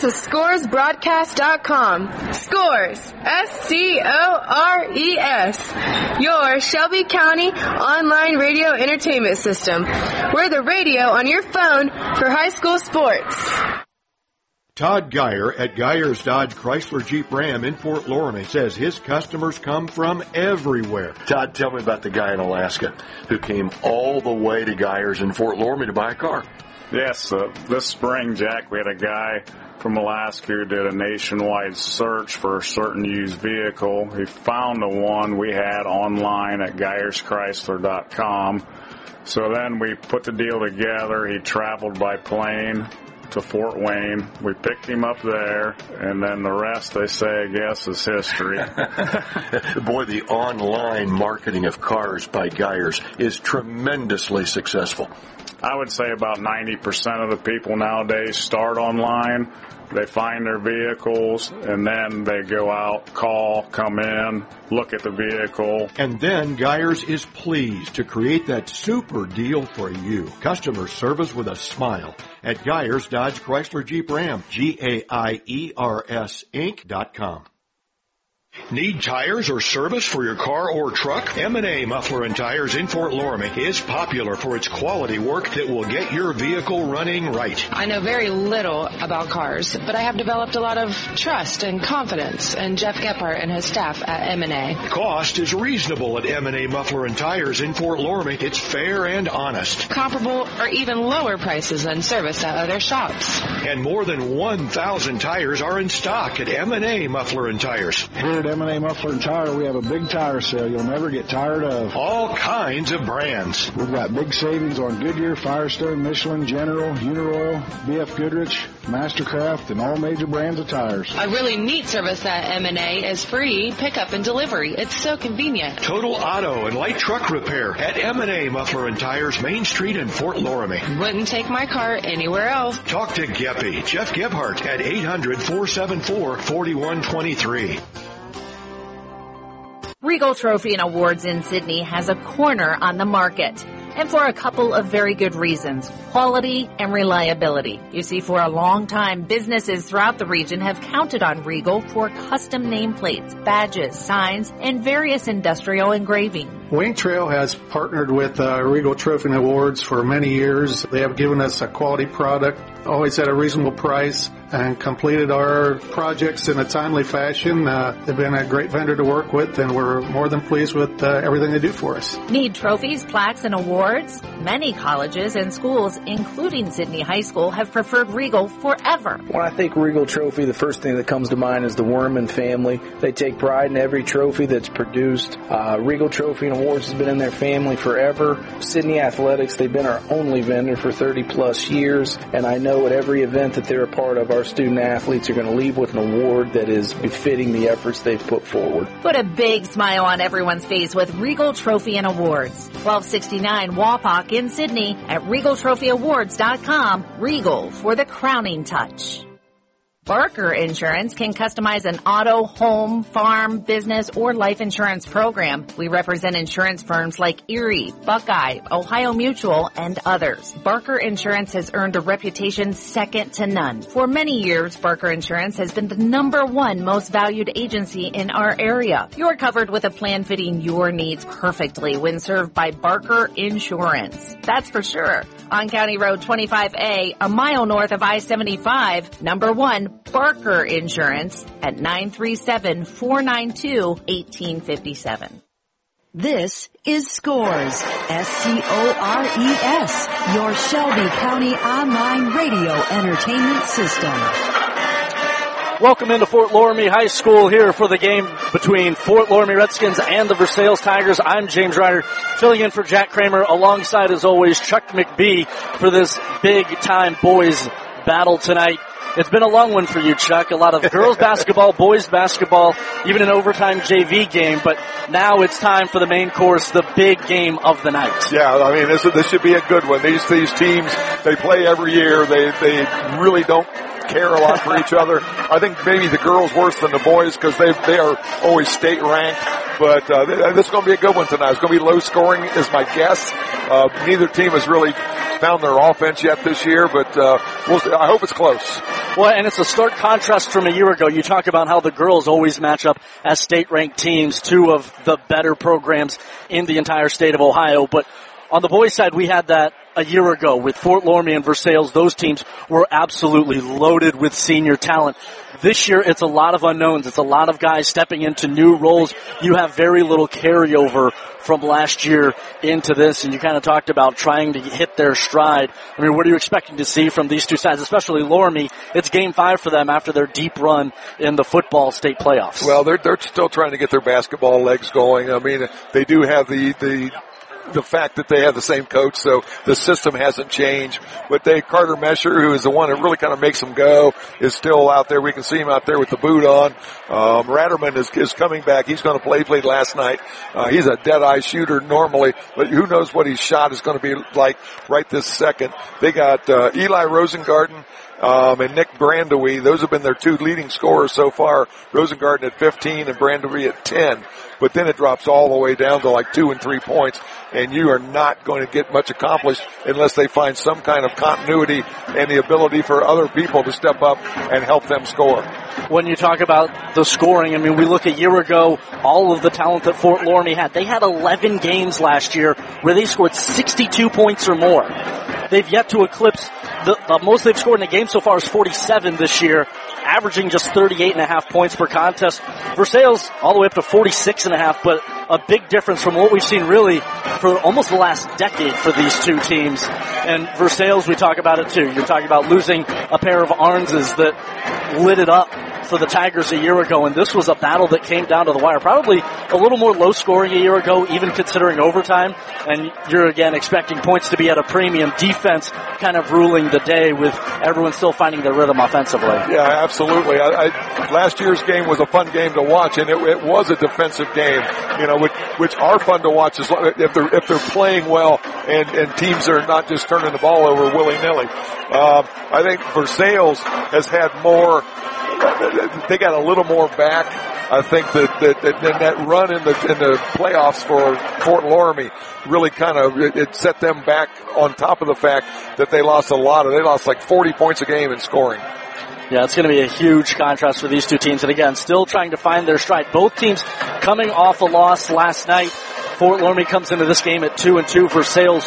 to scoresbroadcast.com. Scores, S-C-O-R-E-S, your Shelby County online radio entertainment system. We're the radio on your phone for high school sports. Todd Geyer at Geyer's Dodge Chrysler Jeep Ram in Fort Loramie says his customers come from everywhere. Todd, tell me about the guy in Alaska who came all the way to Geyer's in Fort Loramie to buy a car. Yes, this spring, Jack, we had a guy from Alaska who did a nationwide search for a certain used vehicle. He found the one we had online at GeyersChrysler.com. So then we put the deal together. He traveled by plane to Fort Wayne. We picked him up there, and then the rest, they say, I guess, is history. Boy, the online marketing of cars by Geyers is tremendously successful. I would say about 90% of the people nowadays start online. They find their vehicles, and then they go out, call, come in, look at the vehicle. And then Geyers is pleased to create that super deal for you. Customer service with a smile at Geyers Dodge Chrysler Jeep Ram, G-A-I-E-R-S Inc.com. Need tires or service for your car or truck? M&A Muffler and Tires in Fort Loramie is popular for its quality work that will get your vehicle running right. I know very little about cars, but I have developed a lot of trust and confidence in Jeff Gephardt and his staff at M&A. Cost is reasonable at M&A Muffler and Tires in Fort Loramie. It's fair and honest. Comparable or even lower prices than service at other shops. And more than 1,000 tires are in stock at M&A Muffler and Tires. Here at M&A Muffler and Tire, we have a big tire sale you'll never get tired of. All kinds of brands. We've got big savings on Goodyear, Firestone, Michelin, General, Uniroyal, BF Goodrich, Mastercraft, and all major brands of tires. A really neat service at M&A is free pickup and delivery. It's so convenient. Total auto and light truck repair at M&A Muffler and Tires, Main Street in Fort Loramie. Wouldn't take my car anywhere else. Talk to Geppy, Jeff Gebhardt at 800-474-4123. Regal Trophy and Awards in Sydney has a corner on the market, and for a couple of very good reasons: quality and reliability. You see, for a long time, businesses throughout the region have counted on Regal for custom nameplates, badges, signs, and various industrial engraving. Wing Trail has partnered with Regal Trophy and Awards for many years. They have given us a quality product, always at a reasonable price, and completed our projects in a timely fashion. They've been a great vendor to work with, and we're more than pleased with everything they do for us. Need trophies, plaques, and awards? Many colleges and schools, including Sydney High School, have preferred Regal forever. When I think Regal Trophy, the first thing that comes to mind is the Worman family. They take pride in every trophy that's produced. Regal Trophy and Awards has been in their family forever. Sydney Athletics, they've been our only vendor for 30-plus years, and I know at every event that they're a part of, our student athletes are going to leave with an award that is befitting the efforts they've put forward. Put a big smile on everyone's face with Regal Trophy and Awards. 1269 Wapak in Sydney at RegalTrophyAwards.com. Regal for the crowning touch. Barker Insurance can customize an auto, home, farm, business, or life insurance program. We represent insurance firms like Erie, Buckeye, Ohio Mutual, and others. Barker Insurance has earned a reputation second to none. For many years, Barker Insurance has been the #1 most valued agency in our area. You're covered with a plan fitting your needs perfectly when served by Barker Insurance. That's for sure. On County Road 25A, a mile north of I-75, #1, Barker Insurance at 937-492-1857. This is Scores, S-C-O-R-E-S, your Shelby County online radio entertainment system. Welcome into Fort Loramie High School here for the game between Fort Loramie Redskins and the Versailles Tigers. I'm James Ryder, filling in for Jack Kramer, alongside, as always, Chuck McBee for this big-time boys battle tonight. It's been a long one for you, Chuck. A lot of girls basketball, boys basketball, even an overtime JV game. But now it's time for the main course, the big game of the night. Yeah, I mean, this should be a good one. These teams, they play every year. They really don't care a lot for each other. I think maybe the girls worse than the boys because they are always state ranked. But this is going to be a good one tonight. It's going to be low scoring, is my guess. Neither team has really found their offense yet this year, but I hope it's close. Well, and it's a stark contrast from a year ago. You talk about how the girls always match up as state-ranked teams, two of the better programs in the entire state of Ohio. But on the boys' side, we had that a year ago with Fort Loramie and Versailles. Those teams were absolutely loaded with senior talent. This year, it's a lot of unknowns. It's a lot of guys stepping into new roles. You have very little carryover from last year into this, and you kind of talked about trying to hit their stride. I mean, what are you expecting to see from these two sides, especially Loramie? It's Game 5 for them after their deep run in the football state playoffs. Well, they're still trying to get their basketball legs going. I mean, they do have the fact that they have the same coach, so the system hasn't changed. But Carter Mesher, who is the one that really kind of makes them go, is still out there. We can see him out there with the boot on. Ratterman is coming back. He's going to play. He played last night. He's a dead-eye shooter normally, but who knows what his shot is going to be like right this second. They got Eli Rosengarten and Nick Brandewie. Those have been their two leading scorers so far. Rosengarten at 15 and Brandewie at 10. But then it drops all the way down to like 2 and 3 points, and you are not going to get much accomplished unless they find some kind of continuity and the ability for other people to step up and help them score. When you talk about the scoring, I mean, we look a year ago, all of the talent that Fort Loramie had. They had 11 games last year where they scored 62 points or more. They've yet to eclipse the most they've scored in a game so far is 47 this year, averaging just 38.5 points per contest. Versailles all the way up to 46.5, but a big difference from what we've seen really for almost the last decade for these two teams. And Versailles, we talk about it too. You're talking about losing a pair of Arnses that lit it up for the Tigers a year ago, and this was a battle that came down to the wire. Probably a little more low scoring a year ago, even considering overtime, and you're again expecting points to be at a premium. Defense kind of ruling the day with everyone still finding their rhythm offensively. Yeah, absolutely. Last year's game was a fun game to watch, and it was a defensive game, which are fun to watch if they're playing well and teams are not just turning the ball over willy-nilly. I think Versailles has had more. They got a little more back. I think that run in the playoffs for Fort Loramie really kind of it set them back on top of the fact that they lost like 40 points a game in scoring. Yeah, it's going to be a huge contrast for these two teams. And again, still trying to find their stride. Both teams coming off a loss last night. Fort Loramie comes into this game at 2-2. Versailles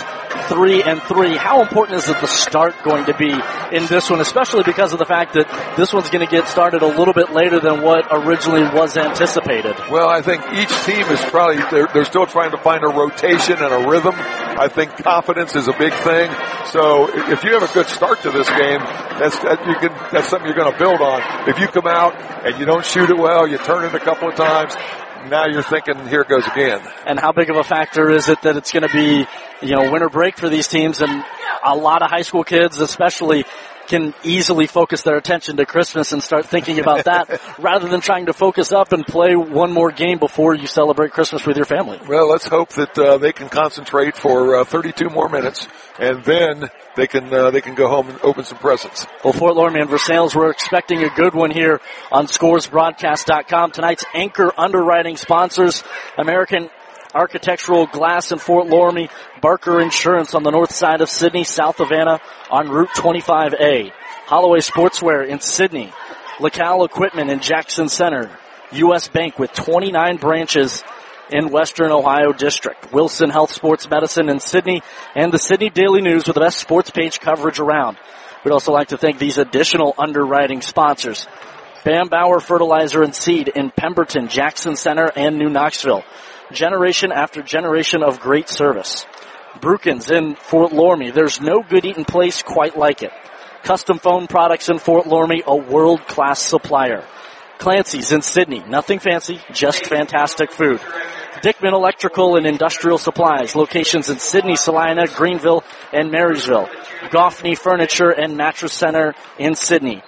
3-3. How important is the start going to be in this one, especially because of the fact that this one's going to get started a little bit later than what originally was anticipated? Well, I think each team is probably they're still trying to find a rotation and a rhythm. I think confidence is a big thing. So if you have a good start to this game, that's something you're going to build on. If you come out and you don't shoot it well, you turn it a couple of times, now you're thinking, here it goes again. And how big of a factor is it that it's going to be, winter break for these teams, and a lot of high school kids especially can easily focus their attention to Christmas and start thinking about that rather than trying to focus up and play one more game before you celebrate Christmas with your family. Well, let's hope that they can concentrate for 32 more minutes, and then they can go home and open some presents. Well, Fort Loramie and Versailles, we're expecting a good one here on ScoresBroadcast.com. Tonight's anchor underwriting sponsors, American Architectural Glass in Fort Loramie, Barker Insurance on the north side of Sydney, South Havana on Route 25A, Holloway Sportswear in Sydney, LaCal Equipment in Jackson Center, U.S. Bank with 29 branches in Western Ohio District, Wilson Health Sports Medicine in Sydney, and the Sydney Daily News with the best sports page coverage around. We'd also like to thank these additional underwriting sponsors, Bam Bauer Fertilizer and Seed in Pemberton, Jackson Center, and New Knoxville. Generation after generation of great service. Brukins in Fort Loramie. There's no good eating place quite like it. Custom Phone Products in Fort Loramie, a world-class supplier. Clancy's in Sydney. Nothing fancy, just fantastic food. Dickman Electrical and Industrial Supplies. Locations in Sydney, Salina, Greenville, and Marysville. Goffney Furniture and Mattress Center in Sydney.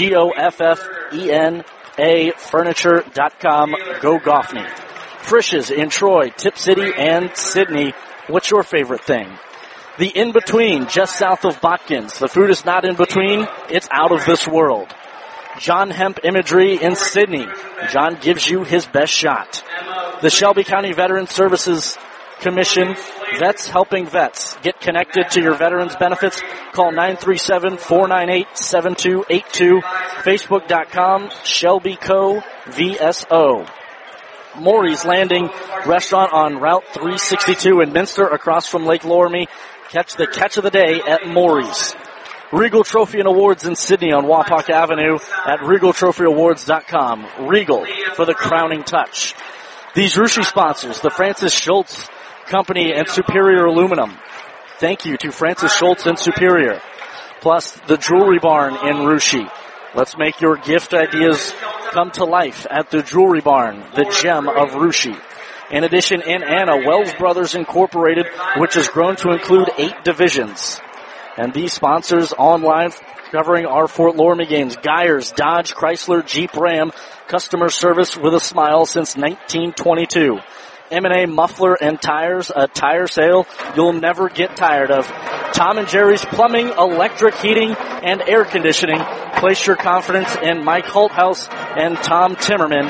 GOFFENA Furniture.com. Go Goffney. Frisch's in Troy, Tip City, and Sydney. What's your favorite thing? The In-Between, just south of Botkins. The food is not in between, it's out of this world. John Hemp Imagery in Sydney. John gives you his best shot. The Shelby County Veteran Services Commission Vets Helping Vets. Get connected to your veterans benefits. Call 937-498-7282. Facebook.com, Shelby Co. VSO. Maury's Landing Restaurant on Route 362 in Minster across from Lake Loramie. Catch the catch of the day at Maury's. Regal Trophy and Awards in Sydney on Wapak Avenue at RegalTrophyAwards.com. Regal for the crowning touch. These Russia sponsors, the Francis Schultz Company and Superior Aluminum. Thank you to Francis Schultz and Superior. Plus the Jewelry Barn in Russia. Let's make your gift ideas come to life at the Jewelry Barn, the gem of Russia. In addition, in Anna, Wells Brothers Incorporated, which has grown to include 8 divisions. And these sponsors online covering our Fort Loramie games. Geyers, Dodge, Chrysler, Jeep, Ram. Customer service with a smile since 1922. M&A Muffler and Tires, a tire sale you'll never get tired of. Tom and Jerry's Plumbing, Electric Heating, and Air Conditioning. Place your confidence in Mike Holthouse and Tom Timmerman.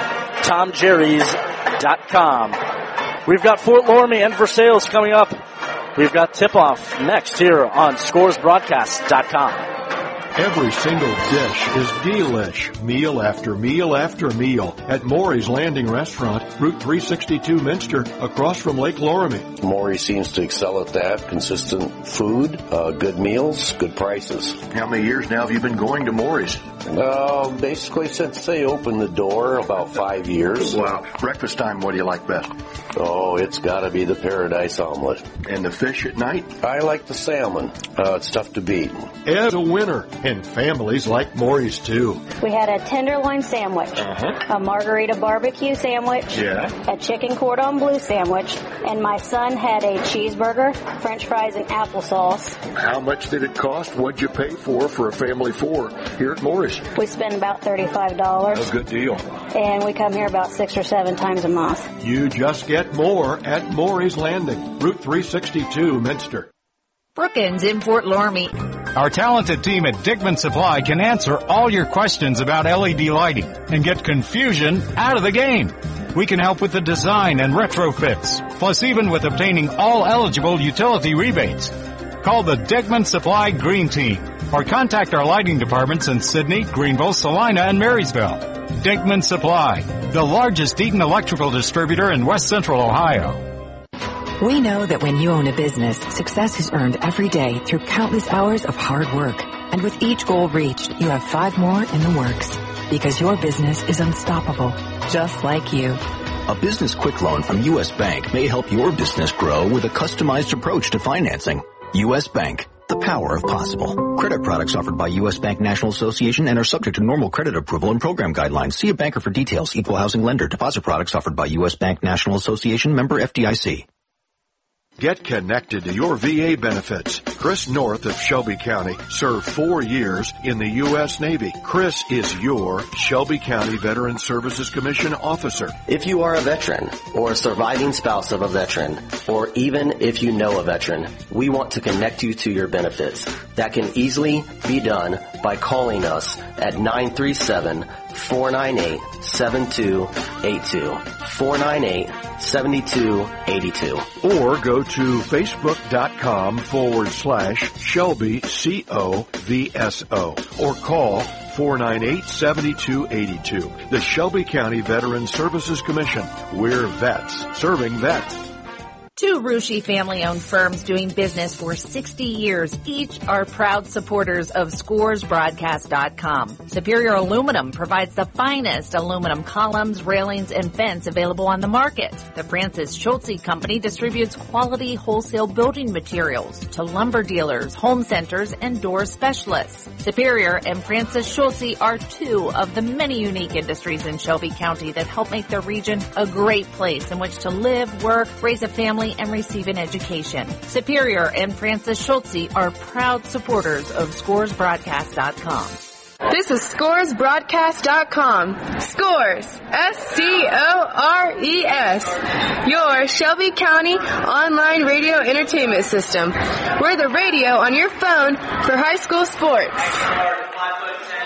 TomJerrys.com. We've got Fort Loramie and Versailles coming up. We've got tip-off next here on ScoresBroadcast.com. Every single dish is delish, meal after meal after meal at Maury's Landing Restaurant, Route 362 Minster, across from Lake Loramie. Maury seems to excel at that. Consistent food, good meals, good prices. How many years now have you been going to Maury's? Basically since they opened the door, about 5 years. Wow. Breakfast time, what do you like best? Oh, it's got to be the Paradise Omelet. And the fish at night? I like the salmon. It's tough to beat. Ed's a winner, and families like Maury's too. We had a tenderloin sandwich, a margarita barbecue sandwich, a chicken cordon bleu sandwich, and my son had a cheeseburger, french fries, and applesauce. How much did it cost? What'd you pay for a family 4 here at Maury's? We spend about $35. That's a good deal. And we come here about 6 or 7 times a month. You just get more at Maury's Landing, Route 362, Minster. Brookins in Fort Loramie. Our talented team at Dickman Supply can answer all your questions about LED lighting and get confusion out of the game. We can help with the design and retrofits, plus even with obtaining all eligible utility rebates. Call the Dickman Supply Green Team or contact our lighting departments in Sydney, Greenville, Salina, and Marysville. Dickman Supply, the largest Eaton electrical distributor in West Central Ohio. We know that when you own a business, success is earned every day through countless hours of hard work. And with each goal reached, you have 5 more in the works. Because your business is unstoppable, just like you. A business quick loan from U.S. Bank may help your business grow with a customized approach to financing. U.S. Bank, the power of possible. Credit products offered by U.S. Bank National Association and are subject to normal credit approval and program guidelines. See a banker for details. Equal housing lender. Deposit products offered by U.S. Bank National Association, member FDIC. Get connected to your VA benefits. Chris North of Shelby County served 4 years in the U.S. Navy. Chris is your Shelby County Veteran Services Commission officer. If you are a veteran or a surviving spouse of a veteran, or even if you know a veteran, we want to connect you to your benefits. That can easily be done by calling us at 937-498-7282. 498-7282. Or go to facebook.com/Shelby COVSO or call 498-7282. The Shelby County Veteran Services Commission. We're vets serving vets. 2 Russia family-owned firms doing business for 60 years. Each are proud supporters of ScoresBroadcast.com. Superior Aluminum provides the finest aluminum columns, railings, and vents available on the market. The Francis Schultz Company distributes quality wholesale building materials to lumber dealers, home centers, and door specialists. Superior and Francis Schultz are 2 of the many unique industries in Shelby County that help make the region a great place in which to live, work, raise a family, and receive an education. Superior and Francis Schultz are proud supporters of ScoresBroadcast.com. This is ScoresBroadcast.com. Scores, S-C-O-R-E-S. Your Shelby County online radio entertainment system. We're the radio on your phone for high school sports.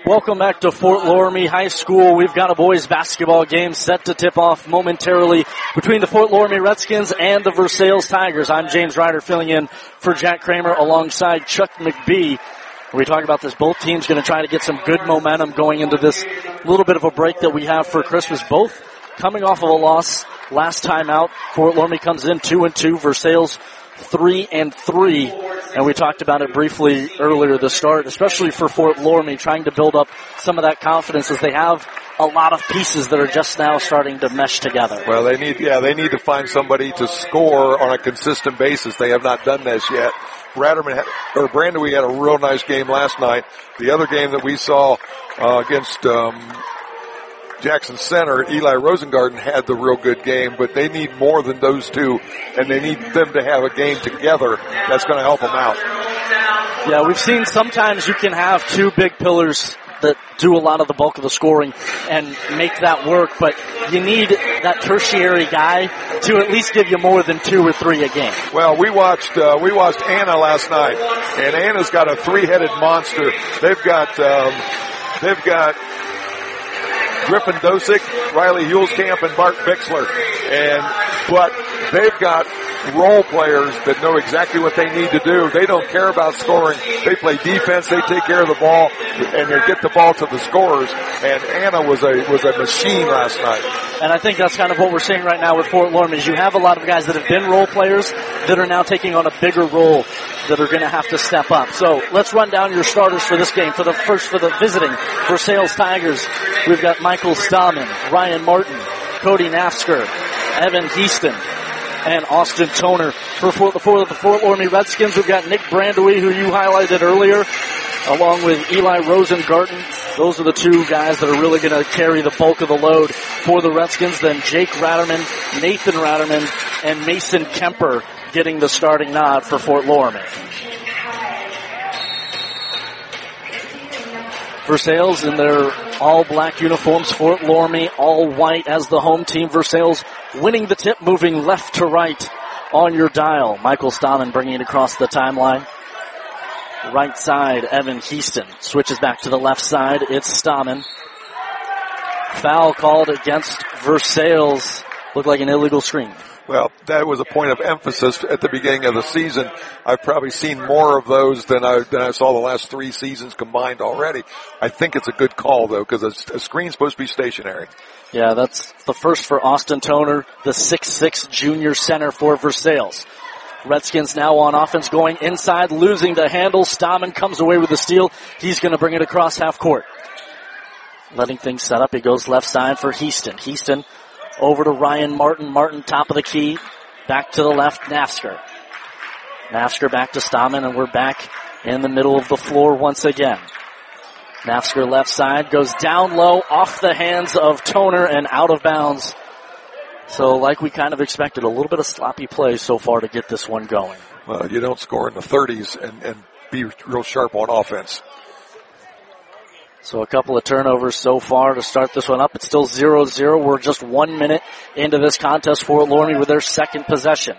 Welcome back to Fort Loramie High School. We've got a boys basketball game set to tip off momentarily between the Fort Loramie Redskins and the Versailles Tigers. I'm James Ryder filling in for Jack Kramer alongside Chuck McBee. We talk about this. Both teams going to try to get some good momentum going into this little bit of a break that we have for Christmas. Both coming off of a loss last time out. Fort Loramie comes in 2-2. Versailles 3-3. And we talked about it briefly earlier at the start, especially for Fort Loramie, trying to build up some of that confidence as they have a lot of pieces that are just now starting to mesh together. Well, they need to find somebody to score on a consistent basis. They have not done this yet. Brandewie had a real nice game last night. The other game that we saw against Jackson Center, Eli Rosengarten had the real good game, but they need more than those two, and they need them to have a game together that's going to help them out. Yeah, we've seen sometimes you can have two big pillars that do a lot of the bulk of the scoring and make that work, but you need that tertiary guy to at least give you more than 2 or 3 a game. Well, we watched Anna last night, and Anna's got a 3-headed monster. They've got Griffin Dosick, Riley Hulskamp, and Bart Bixler. But they've got role players that know exactly what they need to do. They don't care about scoring. They play defense. They take care of the ball, and they get the ball to the scorers. And Anna was a machine last night. And I think that's kind of what we're seeing right now with Fort Loramie is you have a lot of guys that have been role players that are now taking on a bigger role that are going to have to step up. So let's run down your starters for this game. For the visiting Versailles Tigers, we've got Michael Stahman, Ryan Martin, Cody Nafsker, Evan Heaston, and Austin Toner. For the Fort Loramie Redskins, we've got Nick Brandewie, who you highlighted earlier, along with Eli Rosengarten. Those are the two guys that are really going to carry the bulk of the load for the Redskins. Then Jake Ratterman, Nathan Ratterman, and Mason Kemper getting the starting nod for Fort Loramie. Versailles in their all-black uniforms. Fort Loramie all white as the home team. Versailles winning the tip, moving left to right on your dial. Michael Stahman bringing it across the timeline. Right side, Evan Heaston switches back to the left side. It's Stahman. Foul called against Versailles. Looked like an illegal screen. Well, that was a point of emphasis at the beginning of the season. I've probably seen more of those than I saw the last 3 seasons combined already. I think it's a good call, though, because a screen's supposed to be stationary. Yeah, that's the first for Austin Toner, the 6'6" junior center for Versailles. Redskins now on offense going inside, losing the handle. Stahman comes away with the steal. He's going to bring it across half court. Letting things set up. He goes left side for Heaston. Heaston over to Ryan Martin. Martin top of the key. Back to the left, Nafsker. Nafsker back to Stahman, and we're back in the middle of the floor once again. Nafsker left side goes down low off the hands of Toner and out of bounds. So like we kind of expected, a little bit of sloppy play so far to get this one going. Well, you don't score in the 30s and be real sharp on offense. So a couple of turnovers so far to start this one up. It's still 0-0. We're just 1 minute into this contest for Loramie with their second possession.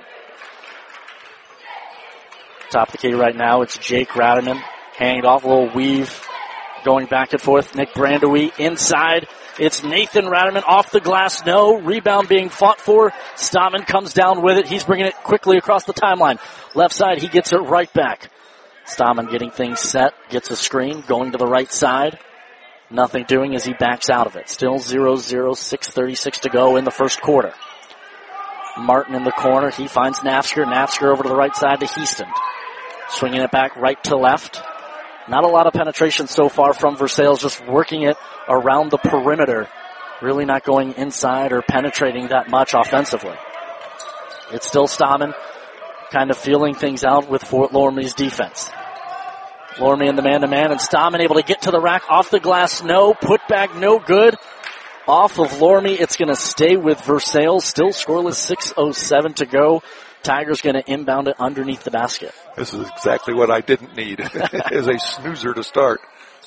Top of the key right now, it's Jake Ratterman. Hanging off, a little weave going back and forth. Nick Brandewie inside. It's Nathan Ratterman off the glass. No. Rebound being fought for. Stahman comes down with it. He's bringing it quickly across the timeline. Left side, he gets it right back. Stahman getting things set. Gets a screen. Going to the right side. Nothing doing as he backs out of it. Still 0-0. 6:36 to go in the first quarter. Martin in the corner. He finds Nafsker. Nafsker over to the right side to Heaston. Swinging it back right to left. Not a lot of penetration so far from Versailles, just working it around the perimeter. Really not going inside or penetrating that much offensively. It's still Stahman kind of feeling things out with Fort Loramie's defense. Loramie in the man-to-man, and Stahman able to get to the rack. Off the glass, no. Put back, no good. Off of Loramie, it's going to stay with Versailles. Still scoreless, 6:07 to go. Tigers going to inbound it underneath the basket. This is exactly what I didn't need, is a snoozer to start.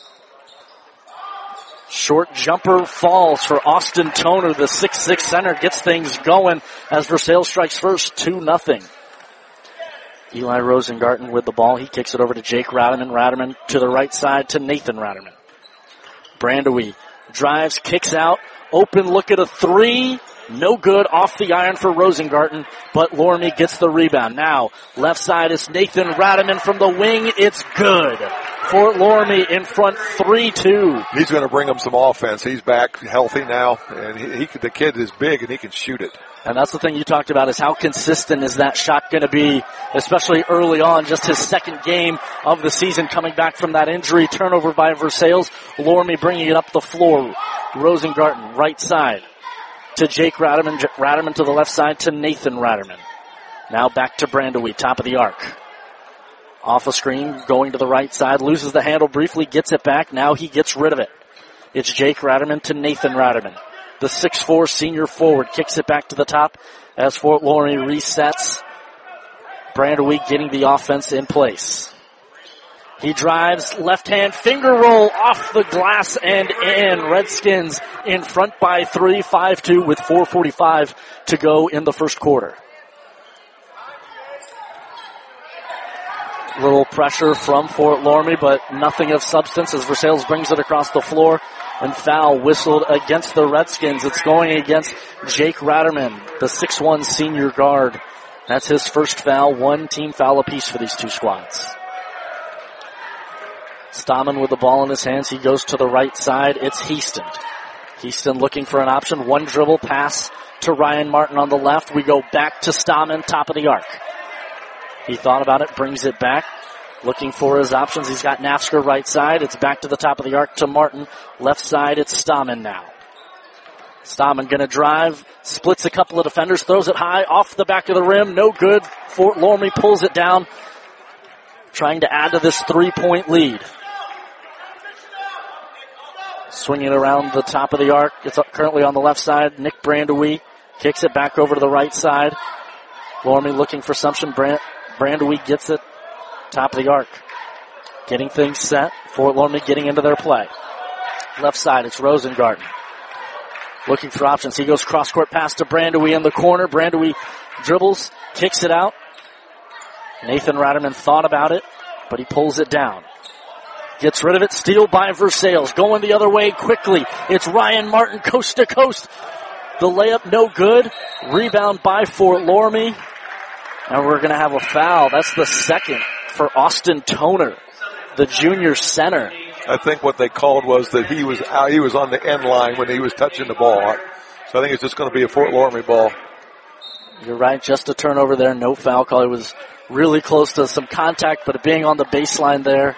Short jumper falls for Austin Toner. The 6'6" center gets things going as Versailles strikes first, 2-0. Eli Rosengarten with the ball. He kicks it over to Jake Ratterman. Ratterman to the right side to Nathan Ratterman. Brandewie drives, kicks out, open look at a three. No good, off the iron for Rosengarten, but Loramie gets the rebound. Now, left side is Nathan Radaman from the wing. It's good. Fort Loramie in front 3-2. He's going to bring them some offense. He's back healthy now, and the kid is big, and he can shoot it. And that's the thing you talked about, is how consistent is that shot going to be, especially early on, just his second game of the season coming back from that injury. Turnover by Versailles. Loramie bringing it up the floor. Rosengarten, right side to Jake Radaman. Radaman to the left side to Nathan Radaman. Now back to Brandewie, top of the arc. Off a screen, going to the right side, loses the handle briefly, gets it back. Now he gets rid of it. It's Jake Radaman to Nathan Radaman. The 6'4" senior forward kicks it back to the top as Fort Loramie resets. Brandewie getting the offense in place. He drives, left hand finger roll off the glass and in. Redskins in front by 3, 5-2 with 4:45 to go in the first quarter. Little pressure from Fort Loramie, but nothing of substance as Versailles brings it across the floor. And foul whistled against the Redskins. It's going against Jake Radaman, the 6'1" senior guard. That's his first foul, one team foul apiece for these two squads. Stammen with the ball in his hands. He goes to the right side. It's Heaston. Heaston looking for an option. One dribble pass to Ryan Martin on the left. We go back to Stammen, top of the arc. He thought about it, brings it back. Looking for his options. He's got Nafsker right side. It's back to the top of the arc to Martin. Left side, it's Stammen now. Stammen gonna drive, splits a couple of defenders, throws it high, off the back of the rim. No good. Fort Loramie pulls it down, trying to add to this 3-point lead. Swinging around the top of the arc. It's currently on the left side. Nick Brandewie kicks it back over to the right side. Loramie looking for something. Brandewie gets it. Top of the arc. Getting things set. Fort Loramie getting into their play. Left side, it's Rosengarten. Looking for options. He goes cross-court pass to Brandewie in the corner. Brandewie dribbles, kicks it out. Nathan Radaman thought about it, but he pulls it down. Gets rid of it. Steal by Versailles. Going the other way quickly. It's Ryan Martin coast to coast. The layup no good. Rebound by Fort Loramie. And we're going to have a foul. That's the second for Austin Toner, the junior center. I think what they called was that he was on the end line when he was touching the ball. So I think it's just going to be a Fort Loramie ball. You're right, just a turnover there, no foul call. It was really close to some contact, but being on the baseline there.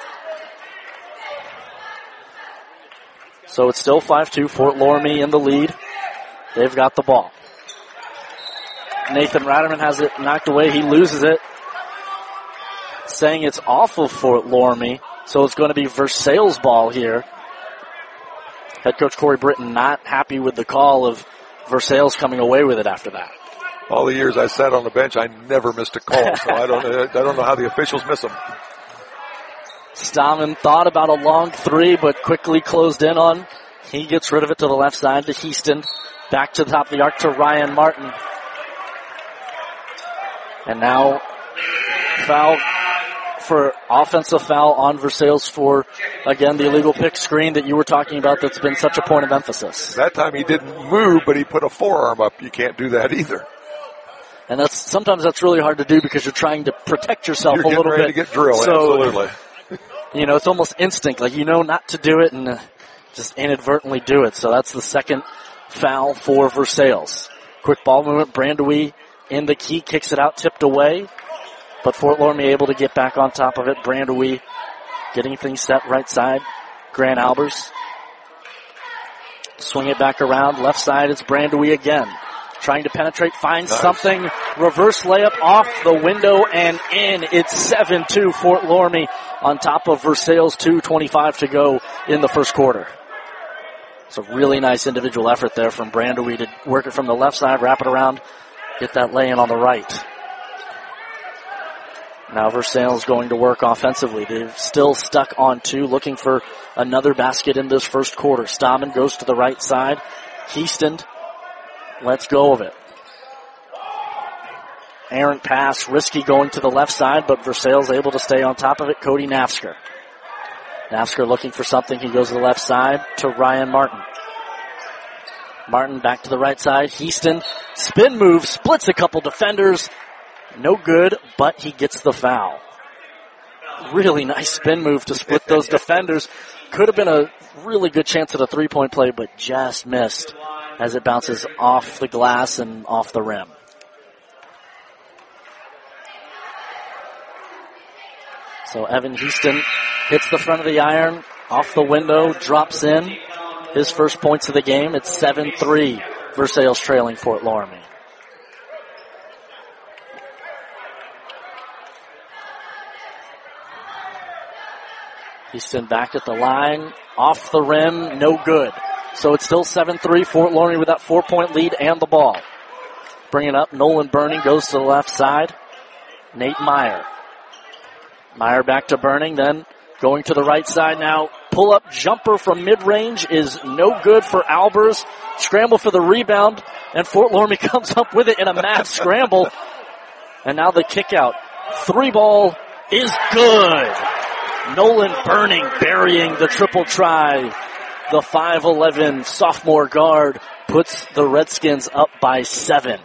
So it's still 5-2, Fort Loramie in the lead. They've got the ball. Nathan Radaman has it knocked away. He loses it, saying it's off of Fort Loramie. So it's going to be Versailles' ball here. Head coach Corey Britton not happy with the call of Versailles coming away with it after that. All the years I sat on the bench, I never missed a call, so I don't know how the officials miss them. Stammen thought about a long three, but quickly closed in on. He gets rid of it to the left side to Heaston. Back to the top of the arc to Ryan Martin. And now foul for offensive foul on Versailles for, again, the illegal pick screen that you were talking about that's been such a point of emphasis. That time he didn't move, but he put a forearm up. You can't do that either. And sometimes that's really hard to do because you're trying to protect yourself a little bit. You're getting ready to get drilled, so, absolutely. You know, it's almost instinct. Like, you know not to do it and just inadvertently do it. So that's the second foul for Versailles. Quick ball movement. Brandewie in the key, kicks it out, tipped away. But Fort Loramie able to get back on top of it. Brandewie getting things set right side. Grant Albers. Swing it back around. Left side, it's Brandewie again. Trying to penetrate, finds something. Reverse layup off the window and in. It's 7-2 Fort Loramie on top of Versailles. 2:25 to go in the first quarter. It's a really nice individual effort there from Brandewie to work it from the left side, wrap it around, get that lay in on the right. Now Versailles going to work offensively. They've still stuck on two, looking for another basket in this first quarter. Stammen goes to the right side. Heaston lets go of it. Errant pass, risky going to the left side, but Versailles able to stay on top of it. Cody Nafsker. Nafsker looking for something. He goes to the left side to Ryan Martin. Martin back to the right side. Houston, spin move, splits a couple defenders. No good, but he gets the foul. Really nice spin move to split those defenders. Could have been a really good chance at a three-point play, but just missed as it bounces off the glass and off the rim. So Evan Houston hits the front of the iron, off the window, drops in. His first points of the game. It's 7-3. Versailles trailing Fort Loramie. Houston back at the line, off the rim, no good. So it's still 7-3. Fort Loramie with that 4-point lead and the ball. Bringing up, Nolan Burning goes to the left side. Nate Meyer. Meyer back to Burning, then going to the right side now. Pull-up jumper from mid-range is no good for Albers. Scramble for the rebound, and Fort Loramie comes up with it in a mad scramble. And now the kick-out. Three ball is good. Nolan Burning burying the triple try. The 5'11" sophomore guard puts the Redskins up by 7.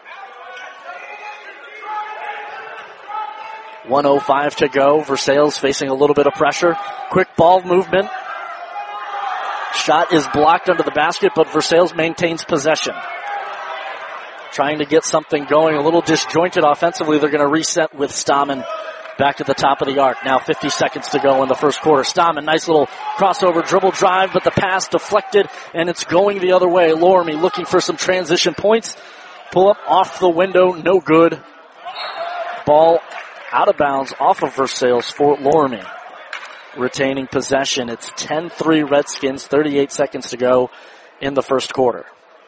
1:05 to go. Versailles facing a little bit of pressure. Quick ball movement. Shot is blocked under the basket, but Versailles maintains possession. Trying to get something going. A little disjointed offensively. They're going to reset with Stammen back to the top of the arc. Now 50 seconds to go in the first quarter. Stammen, nice little crossover dribble drive, but the pass deflected, and it's going the other way. Loramie looking for some transition points. Pull up off the window, no good. Ball out of bounds off of Versailles. Fort Loramie retaining possession. It's 10-3 Redskins, 38 seconds to go in the first quarter.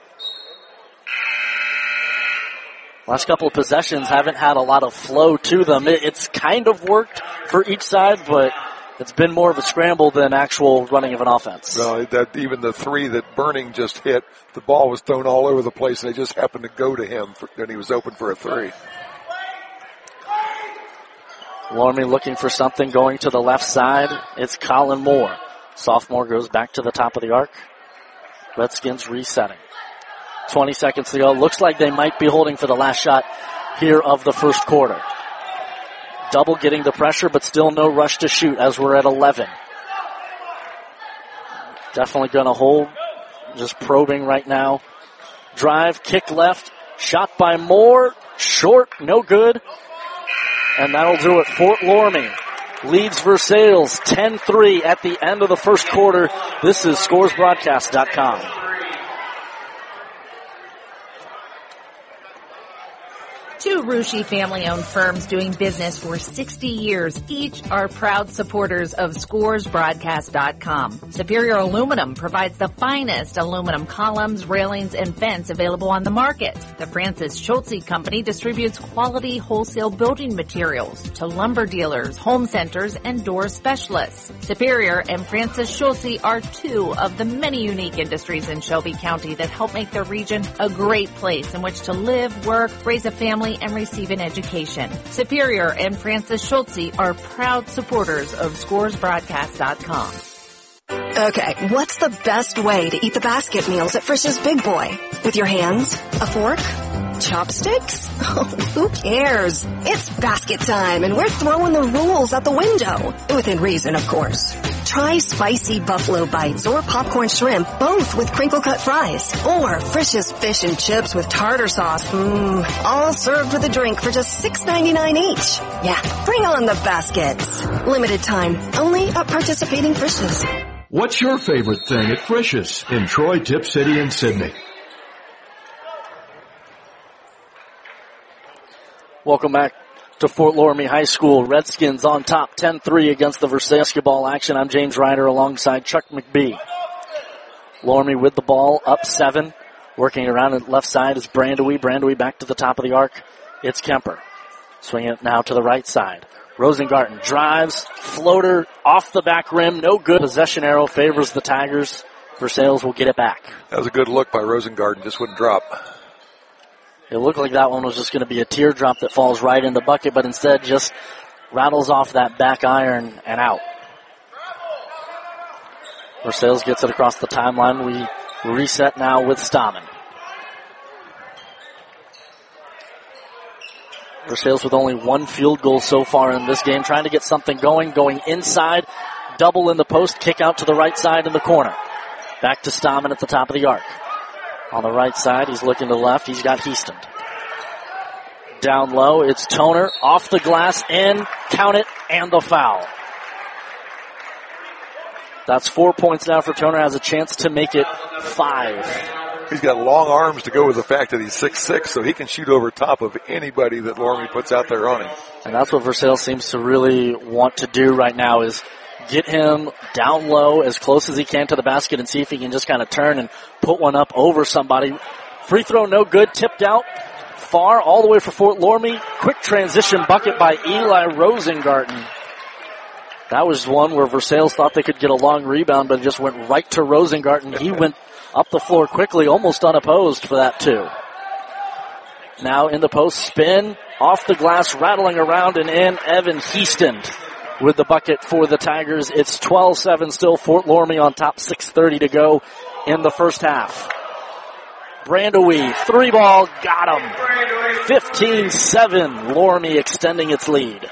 Last couple of possessions haven't had a lot of flow to them. It's kind of worked for each side, but it's been more of a scramble than actual running of an offense. Well, even the three that Burning just hit, the ball was thrown all over the place, and they just happened to go to him, and he was open for a three. Loramie looking for something, going to the left side. It's Colin Moore. Sophomore goes back to the top of the arc. Redskins resetting. 20 seconds to go. Looks like they might be holding for the last shot here of the first quarter. Double getting the pressure, but still no rush to shoot as we're at 11. Definitely going to hold. Just probing right now. Drive, kick left. Shot by Moore. Short, no good. And that'll do it. Fort Loramie leads Versailles 10-3 at the end of the first quarter. This is ScoresBroadcast.com. Two Rushi family-owned firms doing business for 60 years. Each are proud supporters of ScoresBroadcast.com. Superior Aluminum provides the finest aluminum columns, railings, and vents available on the market. The Francis Schultze Company distributes quality wholesale building materials to lumber dealers, home centers, and door specialists. Superior and Francis Schultze are two of the many unique industries in Shelby County that help make the region a great place in which to live, work, raise a family, and receive an education. Superior and Francis Schultze are proud supporters of ScoresBroadcast.com. Okay, what's the best way to eat the basket meals at Frisch's Big Boy? With your hands? A fork? Chopsticks? Oh, who cares? It's basket time, and we're throwing the rules out the window. Within reason, of course. Try spicy buffalo bites or popcorn shrimp, both with crinkle-cut fries. Or Frisch's fish and chips with tartar sauce. All served with a drink for just $6.99 each. Yeah, bring on the baskets. Limited time, only at participating Frisch's. What's your favorite thing at Frisch's in Troy, Tip City, and Sydney? Welcome back to Fort Loramie High School. Redskins on top 10-3 against the Versailles basketball action. I'm James Ryder alongside Chuck McBee. Loramie with the ball, up 7. Working around the left side is Brandewie. Brandewie back to the top of the arc. It's Kemper. Swinging it now to the right side. Rosengarten drives, floater off the back rim, no good. Possession arrow favors the Tigers. Versailles will get it back. That was a good look by Rosengarten, just wouldn't drop. It looked like that one was just going to be a teardrop that falls right in the bucket, but instead just rattles off that back iron and out. Versailles gets it across the timeline. We reset now with Stammen. Versailles with only one field goal so far in this game, trying to get something going inside, double in the post, kick out to the right side in the corner. Back to Stammen at the top of the arc. On the right side, he's looking to the left. He's got Heaston. Down low, it's Toner. Off the glass, in, count it, and the foul. That's 4 points now for Toner. Has a chance to make it 5. He's got long arms to go with the fact that he's 6'6", so he can shoot over top of anybody that Loramie puts out there on him. And that's what Versailles seems to really want to do right now, is get him down low as close as he can to the basket and see if he can just kind of turn and put one up over somebody. Free throw no good, tipped out far all the way for Fort Loramie. Quick transition bucket by Eli Rosengarten. That was one where Versailles thought they could get a long rebound, but it just went right to Rosengarten. He went up the floor quickly, almost unopposed for that too. Now in the post, spin, off the glass, rattling around and in, Evan Heaston with the bucket for the Tigers. It's 12-7 still, Fort Loramie on top, 6:30 to go in the first half. Brandewie, 3-ball, got him. 15-7, Loramie extending its lead.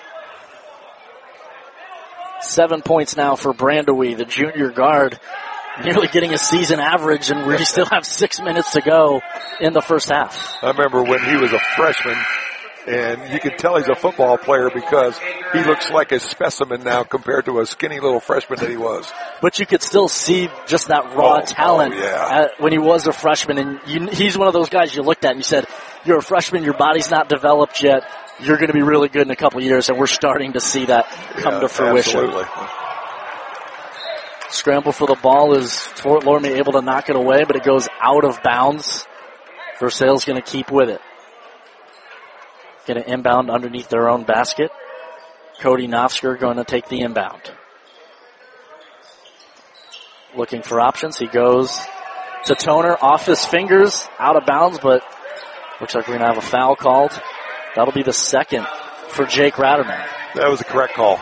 7 points now for Brandewie, the junior guard, nearly getting a season average, and we still have 6 minutes to go in the first half. I remember when he was a freshman, and you can tell he's a football player because he looks like a specimen now compared to a skinny little freshman that he was. But you could still see just that raw talent when he was a freshman. And he's one of those guys you looked at and you said, you're a freshman, your body's not developed yet. You're going to be really good in a couple of years, and we're starting to see that come to fruition. Absolutely. Scramble for the ball is Fort Loramie able to knock it away, but it goes out of bounds. Versailles going to keep with it. Going to inbound underneath their own basket. Cody Nofsker going to take the inbound. Looking for options. He goes to Toner, off his fingers, out of bounds, but looks like we're going to have a foul called. That'll be the second for Jake Ratterman. That was a correct call.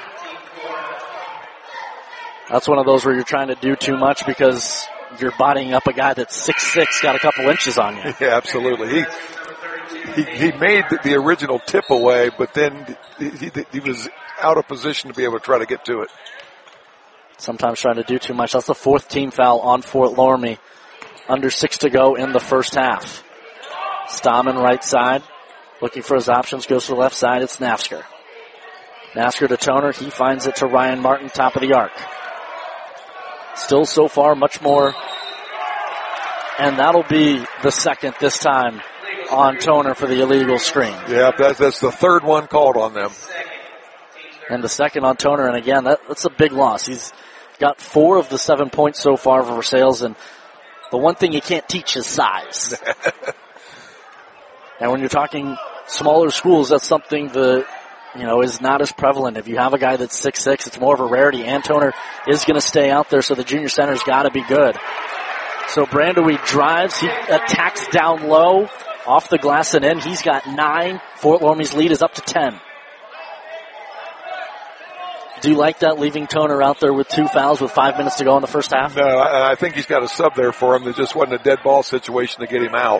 That's one of those where you're trying to do too much because you're bodying up a guy that's 6'6", got a couple inches on you. Yeah, absolutely. He made the original tip away, but then he was out of position to be able to try to get to it. Sometimes trying to do too much. That's the 4th team foul on Fort Loramie. Under 6 to go in the first half. Stammen right side. Looking for his options. Goes to the left side. It's Nafsker. Nafsker to Toner. He finds it to Ryan Martin, top of the arc. Still so far much more. And that'll be the second this time on Toner for the illegal screen. Yeah, that's the third one called on them. And the second on Toner, and again, that's a big loss. He's got 4 of the 7 points so far for Versailles, and the one thing you can't teach is size. And when you're talking smaller schools, that's something that, is not as prevalent. If you have a guy that's 6'6", it's more of a rarity. And Toner is going to stay out there, so the junior center's got to be good. So Brandewie drives, he attacks down low, off the glass and in. He's got 9. Fort Loramie's lead is up to 10. Do you like that, leaving Toner out there with 2 fouls with 5 minutes to go in the first half? No, I think he's got a sub there for him. There just wasn't a dead ball situation to get him out.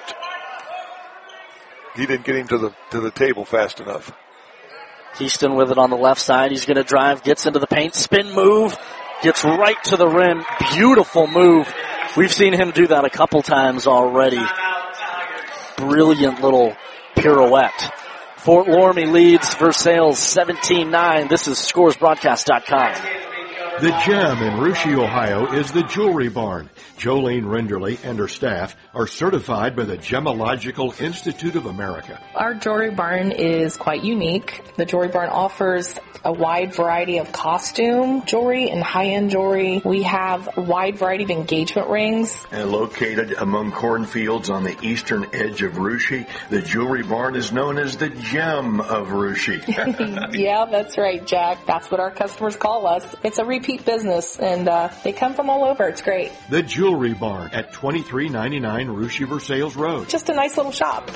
He didn't get him to the table fast enough. Heaston with it on the left side. He's going to drive, gets into the paint, spin move, gets right to the rim. Beautiful move. We've seen him do that a couple times already. Brilliant little pirouette. Fort Loramie leads Versailles 17-9. This is ScoresBroadcast.com. The Gem in Russia, Ohio is the Jewelry Barn. Jolene Renderly and her staff are certified by the Gemological Institute of America. Our Jewelry Barn is quite unique. The Jewelry Barn offers a wide variety of costume jewelry and high-end jewelry. We have a wide variety of engagement rings. And located among cornfields on the eastern edge of Russia, the Jewelry Barn is known as the Gem of Russia. Yeah, that's right, Jack. That's what our customers call us. It's a repeat business, and they come from all over. It's great. The Jewelry Barn at 2399 Russia Versailles Road. Just a nice little shop.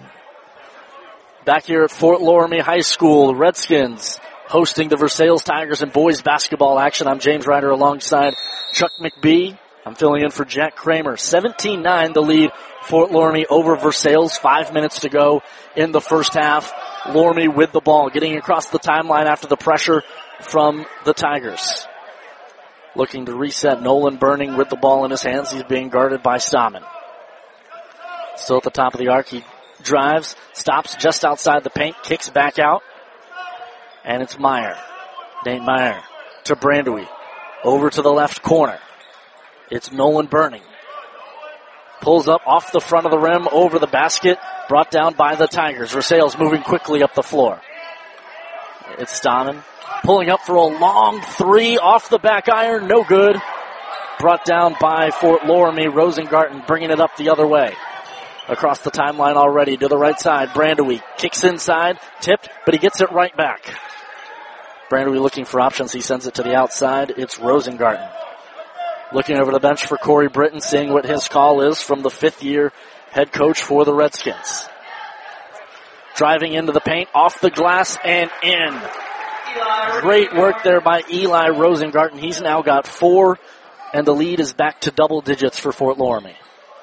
Back here at Fort Loramie High School, Redskins hosting the Versailles Tigers in boys basketball action. I'm James Ryder alongside Chuck McBee. I'm filling in for Jack Kramer. 17-9 the lead. Fort Loramie over Versailles. 5 minutes to go in the first half. Loramie with the ball, getting across the timeline after the pressure from the Tigers. Looking to reset. Nolan Burning with the ball in his hands. He's being guarded by Stammen. Still at the top of the arc. He drives, stops just outside the paint, kicks back out. And it's Meyer. Nate Meyer to Brandewie. Over to the left corner. It's Nolan Burning. Pulls up off the front of the rim, over the basket, brought down by the Tigers. Versailles moving quickly up the floor. It's Stammen pulling up for a long three off the back iron, no good. Brought down by Fort Loramie. Rosengarten bringing it up the other way. Across the timeline already to the right side. Brandewie kicks inside, tipped, but he gets it right back. Brandewie looking for options. He sends it to the outside. It's Rosengarten. Looking over the bench for Corey Britton, seeing what his call is from the fifth-year head coach for the Redskins. Driving into the paint, off the glass, and in. Great work there by Eli Rosengarten. He's now got 4, and the lead is back to double digits for Fort Loramie.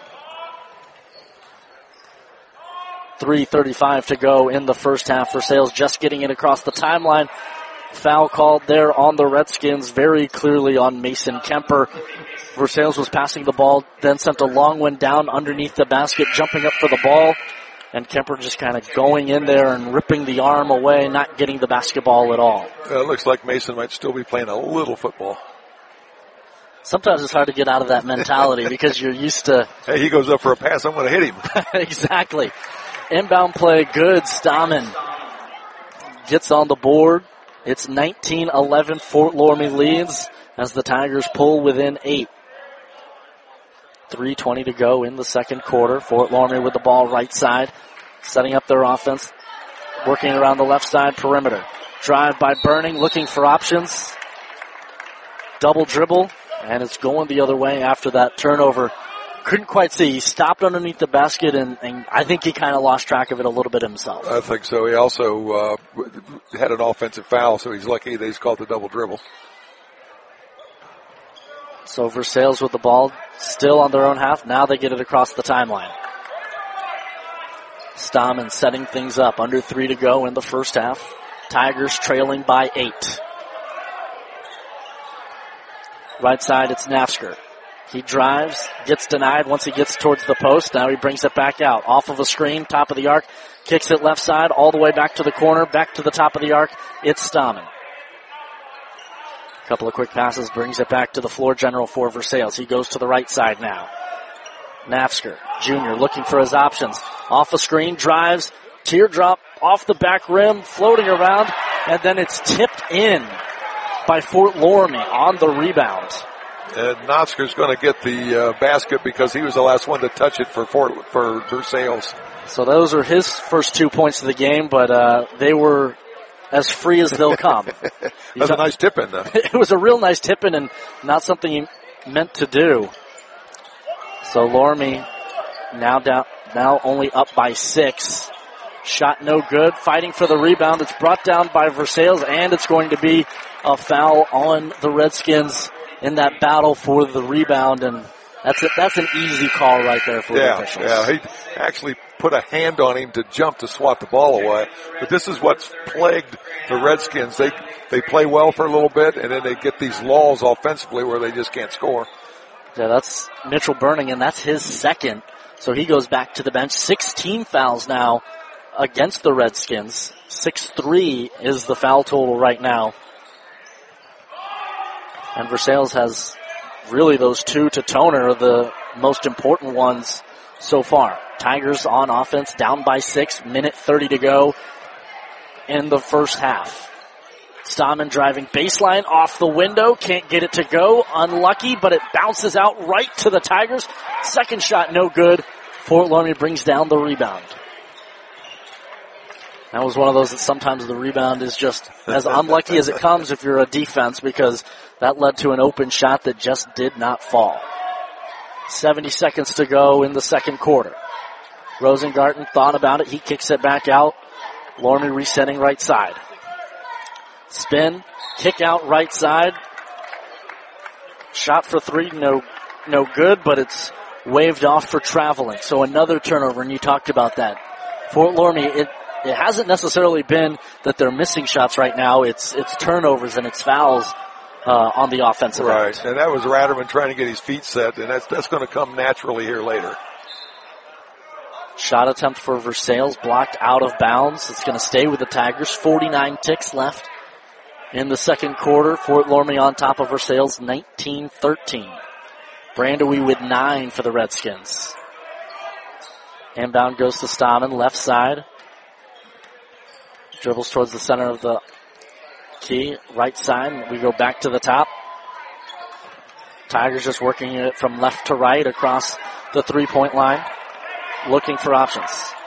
3:35 to go in the first half. Versailles just getting it across the timeline. Foul called there on the Redskins, very clearly on Mason Kemper. Versailles was passing the ball, then sent a long one down underneath the basket, jumping up for the ball. And Kemper just kind of going in there and ripping the arm away, not getting the basketball at all. It looks like Mason might still be playing a little football. Sometimes it's hard to get out of that mentality because you're used to... Hey, he goes up for a pass, I'm going to hit him. Exactly. Inbound play, good. Stammen gets on the board. It's 19-11. Fort Loramie leads as the Tigers pull within 8. 3:20 to go in the second quarter. Fort Loramie with the ball right side, setting up their offense, working around the left side perimeter. Drive by Burning, looking for options. Double dribble, and it's going the other way after that turnover. Couldn't quite see. He stopped underneath the basket, and I think he kind of lost track of it a little bit himself. I think so. He also had an offensive foul, so he's lucky that he's called the double dribble. So Versailles with the ball, still on their own half. Now they get it across the timeline. Stammen setting things up. Under 3 to go in the first half. Tigers trailing by 8. Right side, it's Nafsker. He drives, gets denied once he gets towards the post. Now he brings it back out. Off of a screen, top of the arc. Kicks it left side, all the way back to the corner, back to the top of the arc. It's Stammen. Couple of quick passes, brings it back to the floor general for Versailles. He goes to the right side now. Nafsker, Jr., looking for his options. Off a screen, drives, teardrop off the back rim, floating around, and then it's tipped in by Fort Loramie on the rebound. And Nafsker's going to get the basket because he was the last one to touch it for Versailles. So those are his first 2 points of the game, but they were as free as they'll come. That's a nice tip-in, though. It was a real nice tip-in and not something he meant to do. So Loramie now only up by 6. Shot no good. Fighting for the rebound. It's brought down by Versailles, and it's going to be a foul on the Redskins in that battle for the rebound, and that's an easy call right there for the officials. Yeah, he actually put a hand on him to jump to swat the ball away. But this is what's plagued the Redskins. They play well for a little bit, and then they get these lulls offensively where they just can't score. Yeah, that's Mitchell Burning, and that's his second. So he goes back to the bench. 16 fouls now against the Redskins. 6-3 is the foul total right now. And Versailles has really those 2 to Toner, the most important ones so far. Tigers on offense, down by 6, minute 30 to go in the first half. Stammen driving baseline off the window, can't get it to go, unlucky, but it bounces out right to the Tigers. Second shot, no good. Fort Loramie brings down the rebound. That was one of those that sometimes the rebound is just as unlucky as it comes if you're a defense, because that led to an open shot that just did not fall. 70 seconds to go in the second quarter. Rosengarten thought about it. He kicks it back out. Loramie resetting right side. Spin, kick out right side. Shot for three, no good, but it's waved off for traveling. So another turnover, and you talked about that. Fort Loramie, it hasn't necessarily been that they're missing shots right now. It's turnovers and it's fouls on the offensive end. Right, and that was Ratterman trying to get his feet set, and that's going to come naturally here later. Shot attempt for Versailles blocked out of bounds. It's going to stay with the Tigers. 49 ticks left in the second quarter. Fort Loramie on top of Versailles, 19-13. Brandewie with 9 for the Redskins. Inbound goes to Stammen, left side. Dribbles towards the center of the key, right side. We go back to the top. Tigers just working it from left to right across the three-point line. Looking for options.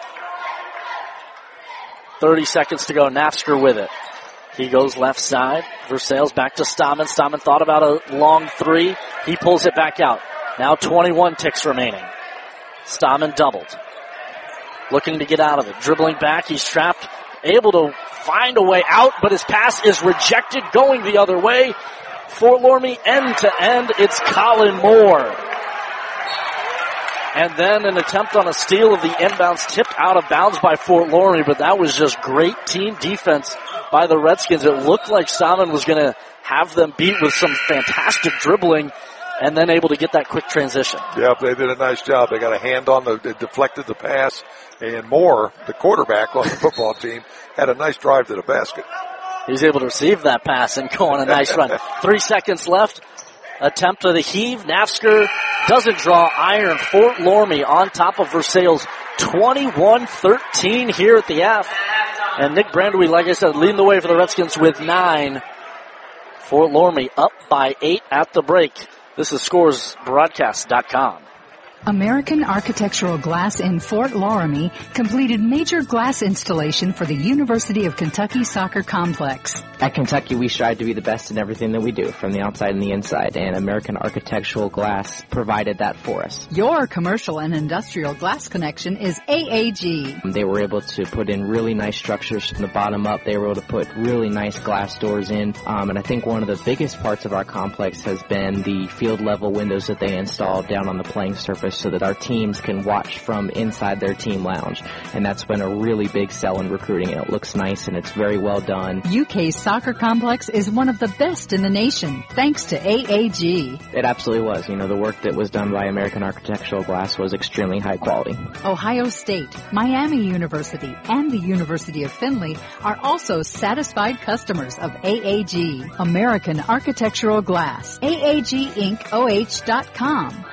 30 seconds to go. Nafsker with it. He goes left side. Versailles back to Stammen. Stammen thought about a long three. He pulls it back out. Now 21 ticks remaining. Stammen doubled. Looking to get out of it. Dribbling back. He's trapped. Able to find a way out, but his pass is rejected. Going the other way. Fort Loramie end to end. It's Colin Moore. And then an attempt on a steal of the inbounds, tipped out of bounds by Fort Loramie, but that was just great team defense by the Redskins. It looked like Stammen was going to have them beat with some fantastic dribbling and then able to get that quick transition. Yep, they did a nice job. They got a hand on they deflected the pass, and Moore, the quarterback on the football team, had a nice drive to the basket. He was able to receive that pass and go on a nice run. 3 seconds left. Attempt of the heave. Nafsker doesn't draw iron. Fort Loramie on top of Versailles. 21-13 here at the half. And Nick Brandewie, like I said, leading the way for the Redskins with 9. Fort Loramie up by 8 at the break. This is ScoresBroadcast.com. American Architectural Glass in Fort Loramie completed major glass installation for the University of Kentucky Soccer Complex. At Kentucky, we strive to be the best in everything that we do, from the outside and the inside, and American Architectural Glass provided that for us. Your commercial and industrial glass connection is AAG. They were able to put in really nice structures from the bottom up. They were able to put really nice glass doors in, and I think one of the biggest parts of our complex has been the field-level windows that they installed down on the playing surface, so that our teams can watch from inside their team lounge. And that's been a really big sell in recruiting, and it looks nice and it's very well done. UK's soccer complex is one of the best in the nation, thanks to AAG. It absolutely was. You know, the work that was done by American Architectural Glass was extremely high quality. Ohio State, Miami University, and the University of Findlay are also satisfied customers of AAG. American Architectural Glass. AAGIncOH.com.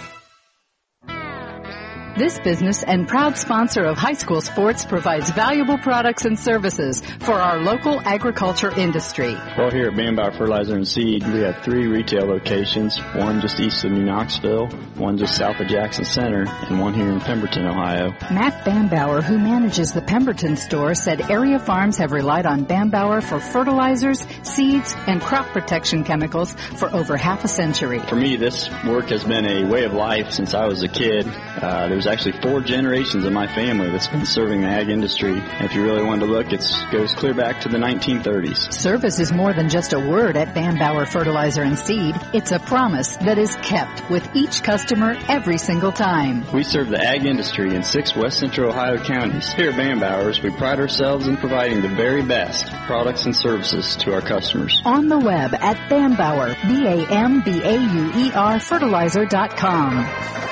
This business and proud sponsor of high school sports provides valuable products and services for our local agriculture industry. Well, here at Bambauer Fertilizer and Seed, we have 3 retail locations, one just east of New Knoxville, one just south of Jackson Center, and one here in Pemberton, Ohio. Matt Bambauer, who manages the Pemberton store, said area farms have relied on Bambauer for fertilizers, seeds, and crop protection chemicals for over half a century. For me, this work has been a way of life since I was a kid. There's actually 4 generations of my family that's been serving the ag industry. And if you really want to look, it goes clear back to the 1930s. Service is more than just a word at Bambauer Fertilizer and Seed. It's a promise that is kept with each customer every single time. We serve the ag industry in 6 West Central Ohio counties. Here at Bambauer's, we pride ourselves in providing the very best products and services to our customers. On the web at Bambauer, BAMBAUER fertilizer.com.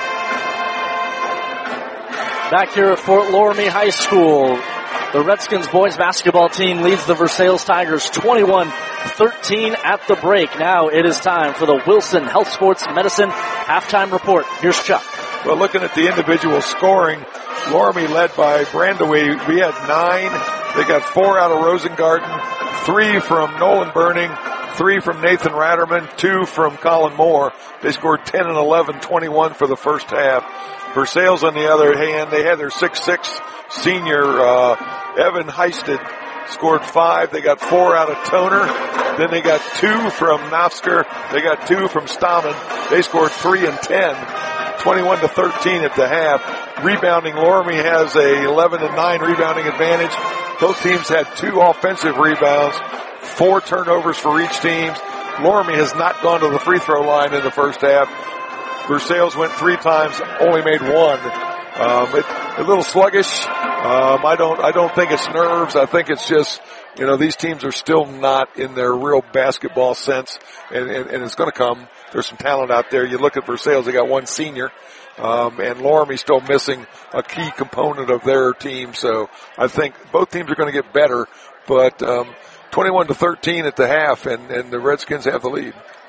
Back here at Fort Loramie High School, the Redskins boys basketball team leads the Versailles Tigers 21-13 at the break. Now it is time for the Wilson Health Sports Medicine halftime report. Here's Chuck. Well, looking at the individual scoring, Loramie led by Brandewie. We had 9. They got 4 out of Rosengarten, 3 from Nolan Burning, 3 from Nathan Ratterman, 2 from Colin Moore. They scored 10 and 11, 21 for the first half. Versailles, on the other hand, they had their 6'6" senior, Evan Heisted, scored 5. They got 4 out of Toner. Then they got 2 from Nafsker. They got 2 from Stammen. They scored 3 and 10, 21-13 at the half. Rebounding, Loramie has a 11 and 9 rebounding advantage. Both teams had 2 offensive rebounds, 4 turnovers for each team. Loramie has not gone to the free throw line in the first half. Versailles went 3 times, only made 1. A little sluggish. I don't think it's nerves. I think it's just, these teams are still not in their real basketball sense, and it's going to come. There's some talent out there. You look at Versailles, they got 1 senior, and Loramie's still missing a key component of their team. So I think both teams are going to get better, but 21-13 at the half, and the Redskins have the lead.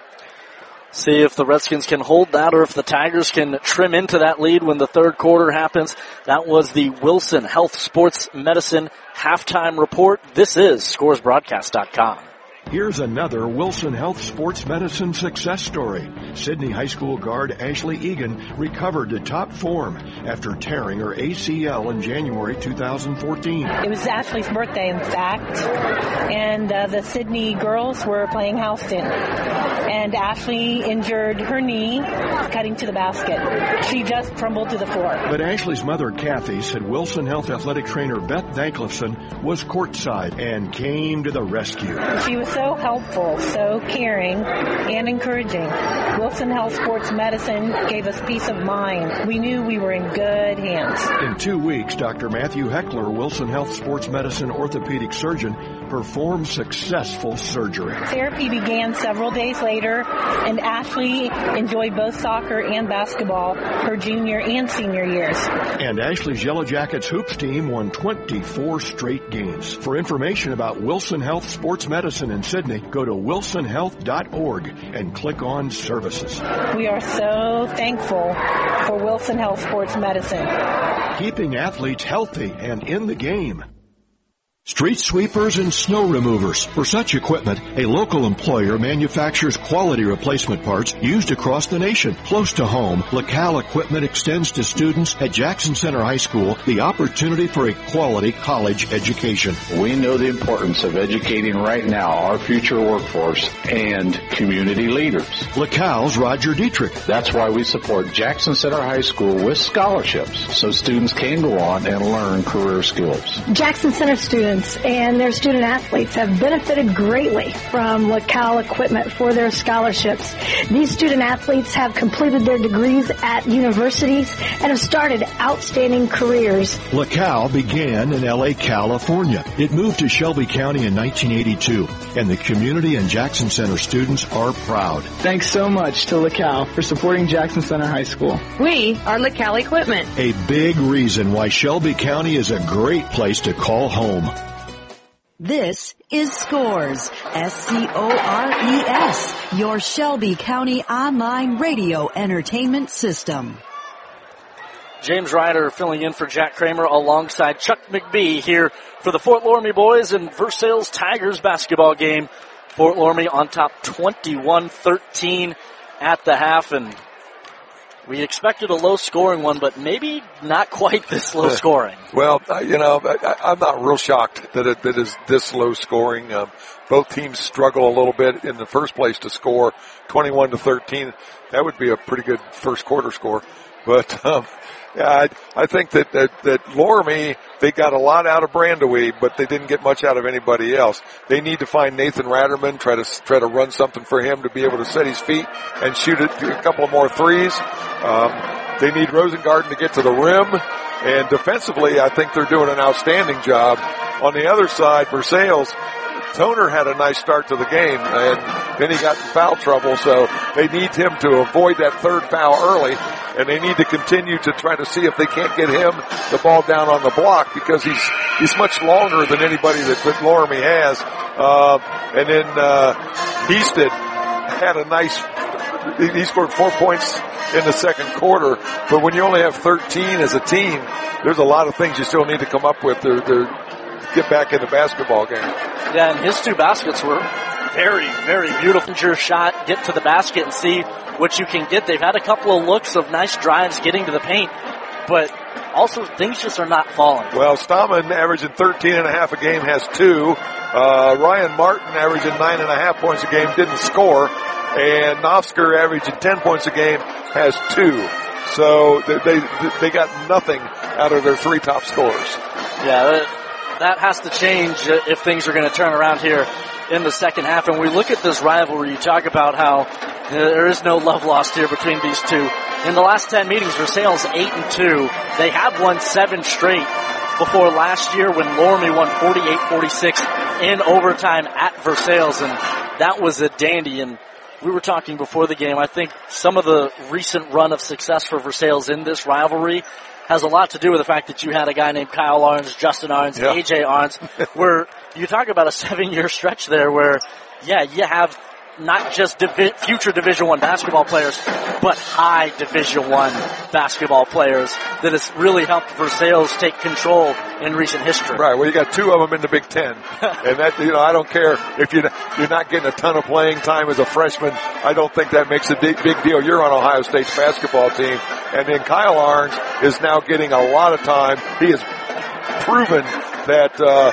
See if the Redskins can hold that or if the Tigers can trim into that lead when the third quarter happens. That was the Wilson Health Sports Medicine halftime report. This is ScoresBroadcast.com. Here's another Wilson Health Sports Medicine success story. Sydney High School guard Ashley Egan recovered to top form after tearing her ACL in January 2014. It was Ashley's birthday, in fact, and the Sydney girls were playing Houston. And Ashley injured her knee cutting to the basket. She just crumbled to the floor. But Ashley's mother, Kathy, said Wilson Health athletic trainer Beth Danklifson was courtside and came to the rescue. She was so helpful, so caring, and encouraging. Wilson Health Sports Medicine gave us peace of mind. We knew we were in good hands. In 2 weeks, Dr. Matthew Heckler, Wilson Health Sports Medicine orthopedic surgeon, performed successful surgery. Therapy began several days later, and Ashley enjoyed both soccer and basketball her junior and senior years. And Ashley's Yellow Jackets hoops team won 24 straight games. For information about Wilson Health Sports Medicine in Sydney, go to wilsonhealth.org and click on Services. We are so thankful for Wilson Health Sports Medicine. Keeping athletes healthy and in the game. Street sweepers and snow removers. For such equipment, a local employer manufactures quality replacement parts used across the nation. Close to home, LaCal Equipment extends to students at Jackson Center High School the opportunity for a quality college education. We know the importance of educating right now our future workforce and community leaders. LaCal's Roger Dietrich. That's why we support Jackson Center High School with scholarships so students can go on and learn career skills. Jackson Center students and their student athletes have benefited greatly from LaCal Equipment for their scholarships. These student athletes have completed their degrees at universities and have started outstanding careers. LaCal began in L.A., California. It moved to Shelby County in 1982, and the community and Jackson Center students are proud. Thanks so much to LaCal for supporting Jackson Center High School. We are LaCal Equipment. A big reason why Shelby County is a great place to call home. This is Scores, S-C-O-R-E-S, your Shelby County online radio entertainment system. James Ryder filling in for Jack Kramer alongside Chuck McBee here for the Fort Loramie boys and Versailles Tigers basketball game. Fort Loramie on top 21-13 at the half, and we expected a low-scoring one, but maybe not quite this low-scoring. Well, I'm not real shocked that it is this low-scoring. Both teams struggle a little bit in the first place to score 21-13. That would be a pretty good first quarter score. But I think that Loramie, they got a lot out of Brandewie, but they didn't get much out of anybody else. They need to find Nathan Ratterman, try to run something for him to be able to set his feet and shoot a couple of more threes. They need Rosengarten to get to the rim, and defensively, I think they're doing an outstanding job. On the other side, Versailles, Toner had a nice start to the game, and then he got in foul trouble, so they need him to avoid that third foul early, and they need to continue to try to see if they can't get him the ball down on the block, because he's much longer than anybody that Loramie has. And then Beasted had a nice, he scored 4 points in the second quarter, but when you only have 13 as a team, there's a lot of things you still need to come up with to get back in the basketball game. Yeah, and his 2 baskets were very, very beautiful. Your shot, get to the basket and see what you can get. They've had a couple of looks of nice drives getting to the paint, but also things just are not falling. Well, Stammen averaging 13.5 a game has 2. Ryan Martin averaging 9.5 points a game didn't score, and Nofsker averaging 10 points a game has 2. So they got nothing out of their 3 top scorers. Yeah, that has to change if things are going to turn around here in the second half. And we look at this rivalry, you talk about how there is no love lost here between these two. In the last 10 meetings, Versailles 8-2. They have won 7 straight before last year when Loramie won 48-46 in overtime at Versailles, and that was a dandy. And we were talking before the game, I think some of the recent run of success for Versailles in this rivalry has a lot to do with the fact that you had a guy named Kyle Arns, Justin Arns, AJ Arns, where you talk about a 7-year stretch there where, you have not just future Division I basketball players, but high Division I basketball players that has really helped Versailles take control in recent history. Right. Well, you got 2 of them in the Big Ten. And that, I don't care if you're not getting a ton of playing time as a freshman. I don't think that makes a big deal. You're on Ohio State's basketball team. And then Kyle Arns is now getting a lot of time. He has proven that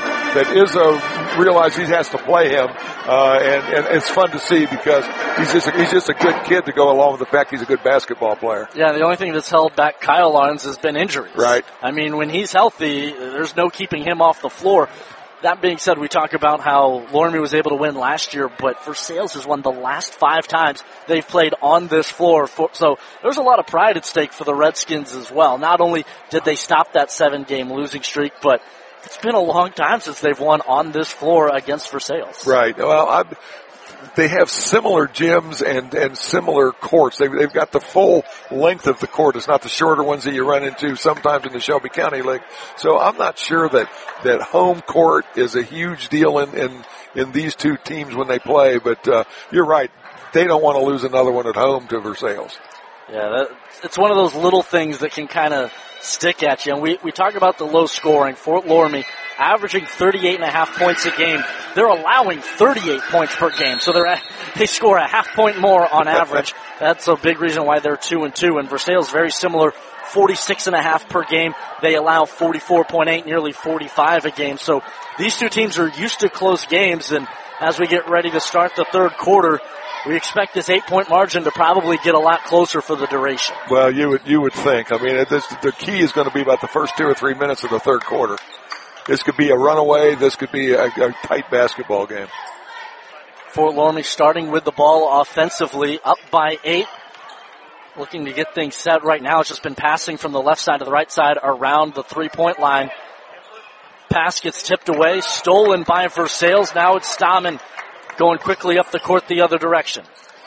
Izzo realized he has to play him, and it's fun to see because he's just a good kid to go along with the fact he's a good basketball player. Yeah, the only thing that's held back Kyle Arns has been injuries. Right. I mean, when he's healthy, there's no keeping him off the floor. That being said, we talk about how Loramie was able to win last year, but Versailles has won the last 5 times they've played on this floor. So there's a lot of pride at stake for the Redskins as well. Not only did they stop that 7-game losing streak, but it's been a long time since they've won on this floor against Versailles. Right. Well, they have similar gyms and similar courts. They've got the full length of the court. It's not the shorter ones that you run into sometimes in the Shelby County League. So I'm not sure that home court is a huge deal in these two teams when they play. But you're right. They don't want to lose another one at home to Versailles. Yeah, it's one of those little things that can kind of stick at you. And we talk about the low scoring. Fort Loramie averaging 38.5 points a game. They're allowing 38 points per game. So they score a half point more on average. That's a big reason why they're 2-2. And Versailles very similar, 46.5 per game. They allow 44.8, nearly 45 a game. So these two teams are used to close games. And as we get ready to start the third quarter, we expect this 8-point margin to probably get a lot closer for the duration. Well, you would think. I mean, the key is going to be about the first 2 or 3 minutes of the third quarter. This could be a runaway. This could be a tight basketball game. Fort Loramie starting with the ball offensively, up by 8. Looking to get things set right now. It's just been passing from the left side to the right side around the 3-point line. Pass gets tipped away, stolen by Versailles. Now it's Stamen going quickly up the court the other direction.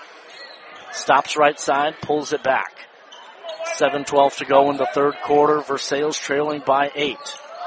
Stops right side, pulls it back. 7:12 to go in the third quarter. Versailles trailing by 8.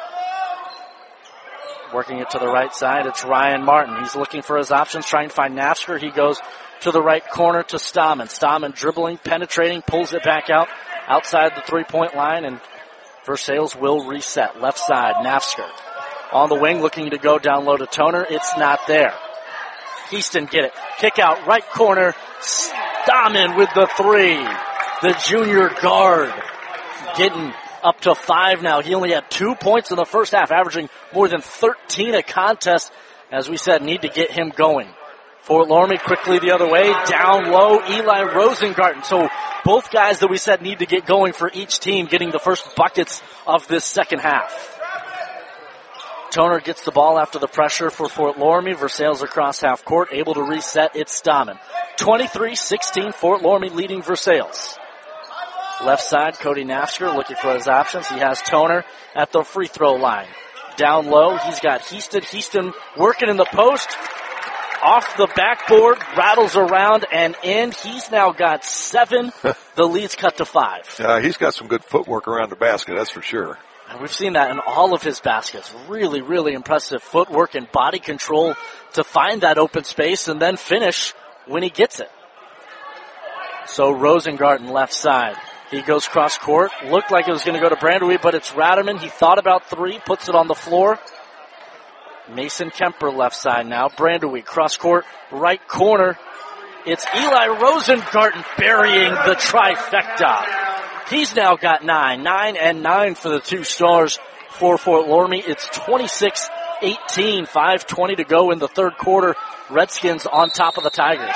Working it to the right side, it's Ryan Martin. He's looking for his options, trying to find Nafsker. He goes to the right corner to Stamen. Stamen dribbling, penetrating, pulls it back out, outside the 3-point line, and Versailles will reset. Left side, Nafsker. On the wing, looking to go down low to Toner. It's not there. Houston get it. Kick out, right corner. Stamen with the 3. The junior guard getting up to 5 now. He only had 2 points in the first half, averaging more than 13 a contest. As we said, need to get him going. Fort Loramie quickly the other way. Down low, Eli Rosengarten. So both guys that we said need to get going for each team getting the first buckets of this second half. Toner gets the ball after the pressure for Fort Loramie. Versailles across half court, able to reset. It's Stamen. 23-16, Fort Loramie leading Versailles. Left side, Cody Nafsker looking for his options. He has Toner at the free throw line. Down low, he's got Houston. Houston working in the post. Off the backboard, rattles around and in. He's now got 7. The lead's cut to 5. He's got some good footwork around the basket, that's for sure. And we've seen that in all of his baskets. Really, really impressive footwork and body control to find that open space and then finish when he gets it. So Rosengarten left side. He goes cross court. Looked like it was going to go to Brandewie, but it's Raderman. He thought about 3, puts it on the floor. Mason Kemper left side now. Brandewie cross court, right corner. It's Eli Rosengarten burying the trifecta. He's now got 9 and 9 for the 2 stars for Fort Loramie. It's 26-18, 5:20 to go in the third quarter. Redskins on top of the Tigers.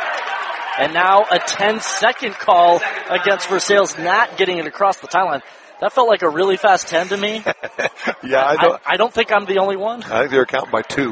And now a 10-second call against Versailles not getting it across the timeline. That felt like a really fast 10 to me. Yeah, I don't think I'm the only one. I think they were counting by 2.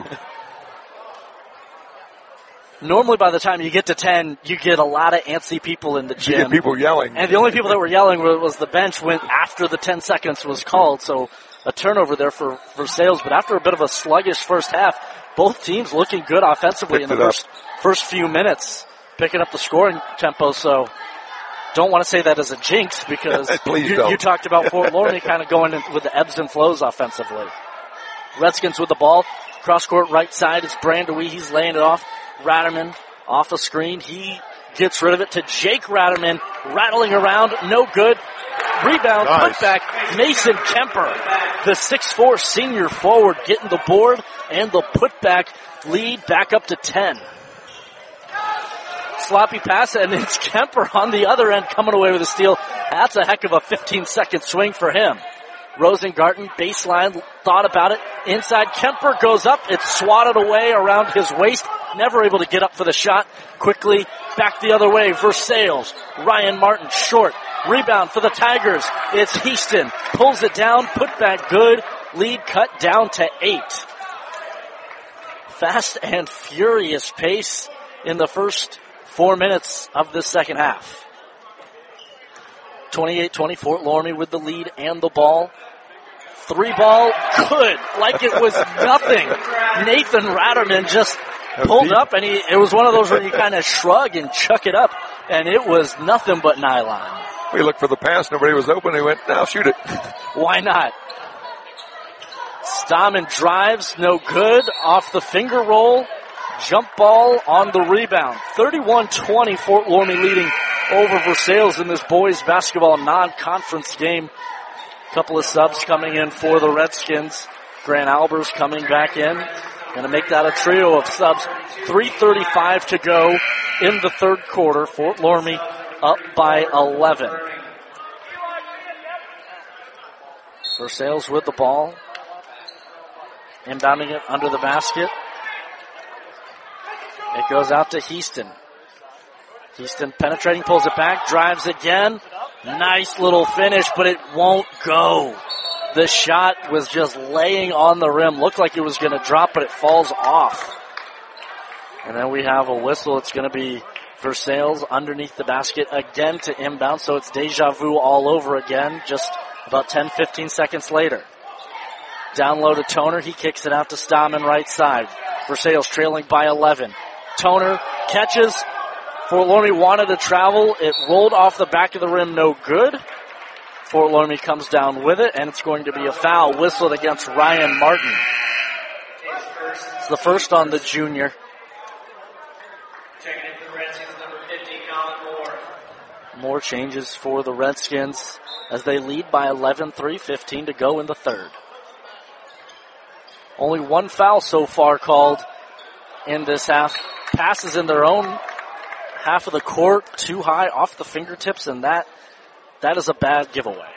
Normally, by the time you get to 10, you get a lot of antsy people in the gym. You get people yelling. And the only people that were yelling was the bench went after the 10 seconds was called. So a turnover there for Versailles. But after a bit of a sluggish first half, both teams looking good offensively in the first few minutes, picking up the scoring tempo. So don't want to say that as a jinx because you talked about Fort Laramie kind of going with the ebbs and flows offensively. Redskins with the ball. Cross court right side. It's Brandewie. He's laying it off. Ratterman off a screen. He gets rid of it to Jake Ratterman. Rattling around. No good. Rebound. Nice. Putback. Mason Kemper, the 6'4" senior forward, getting the board and the putback lead back up to 10. Sloppy pass, and it's Kemper on the other end coming away with a steal. That's a heck of a 15-second swing for him. Rosengarten, baseline, thought about it. Inside, Kemper goes up. It's swatted away around his waist. Never able to get up for the shot. Quickly back the other way. Versailles. Ryan Martin, short. Rebound for the Tigers. It's Heaston. Pulls it down. Put back good. Lead cut down to 8. Fast and furious pace in the first 4 minutes of this second half. 28-20, Fort Laramie with the lead and the ball. 3-ball, good, like it was nothing. Nathan Ratterman just pulled up, and it was one of those where you kind of shrug and chuck it up, and it was nothing but nylon. We looked for the pass, nobody was open, he went, now shoot it. Why not? Stammen drives, no good, off the finger roll. Jump ball on the rebound. 31-20, Fort Laramie leading over Versailles in this boys basketball non-conference game. Couple of subs coming in for the Redskins. Grant Albers coming back in. Going to make that a trio of subs. 3:35 to go in the third quarter. Fort Laramie up by 11. Versailles with the ball. Inbounding it under the basket. It goes out to Heaston. Heaston penetrating, pulls it back, drives again. Nice little finish, but it won't go. The shot was just laying on the rim. Looked like it was going to drop, but it falls off. And then we have a whistle. It's going to be Versailles underneath the basket again to inbound, so it's deja vu all over again, just about 10, 15 seconds later. Down low to Toner. He kicks it out to Stammen right side. Versailles trailing by 11. Toner catches. Fort Laramie wanted to travel. It rolled off the back of the rim, no good. Fort Laramie comes down with it, and it's going to be a foul whistled against Ryan Martin. It's the first on the junior. More changes for the Redskins as they lead by 11, 3:15 to go in the third. Only one foul so far called in this half. Passes in their own half of the court, too high off the fingertips, and that is a bad giveaway.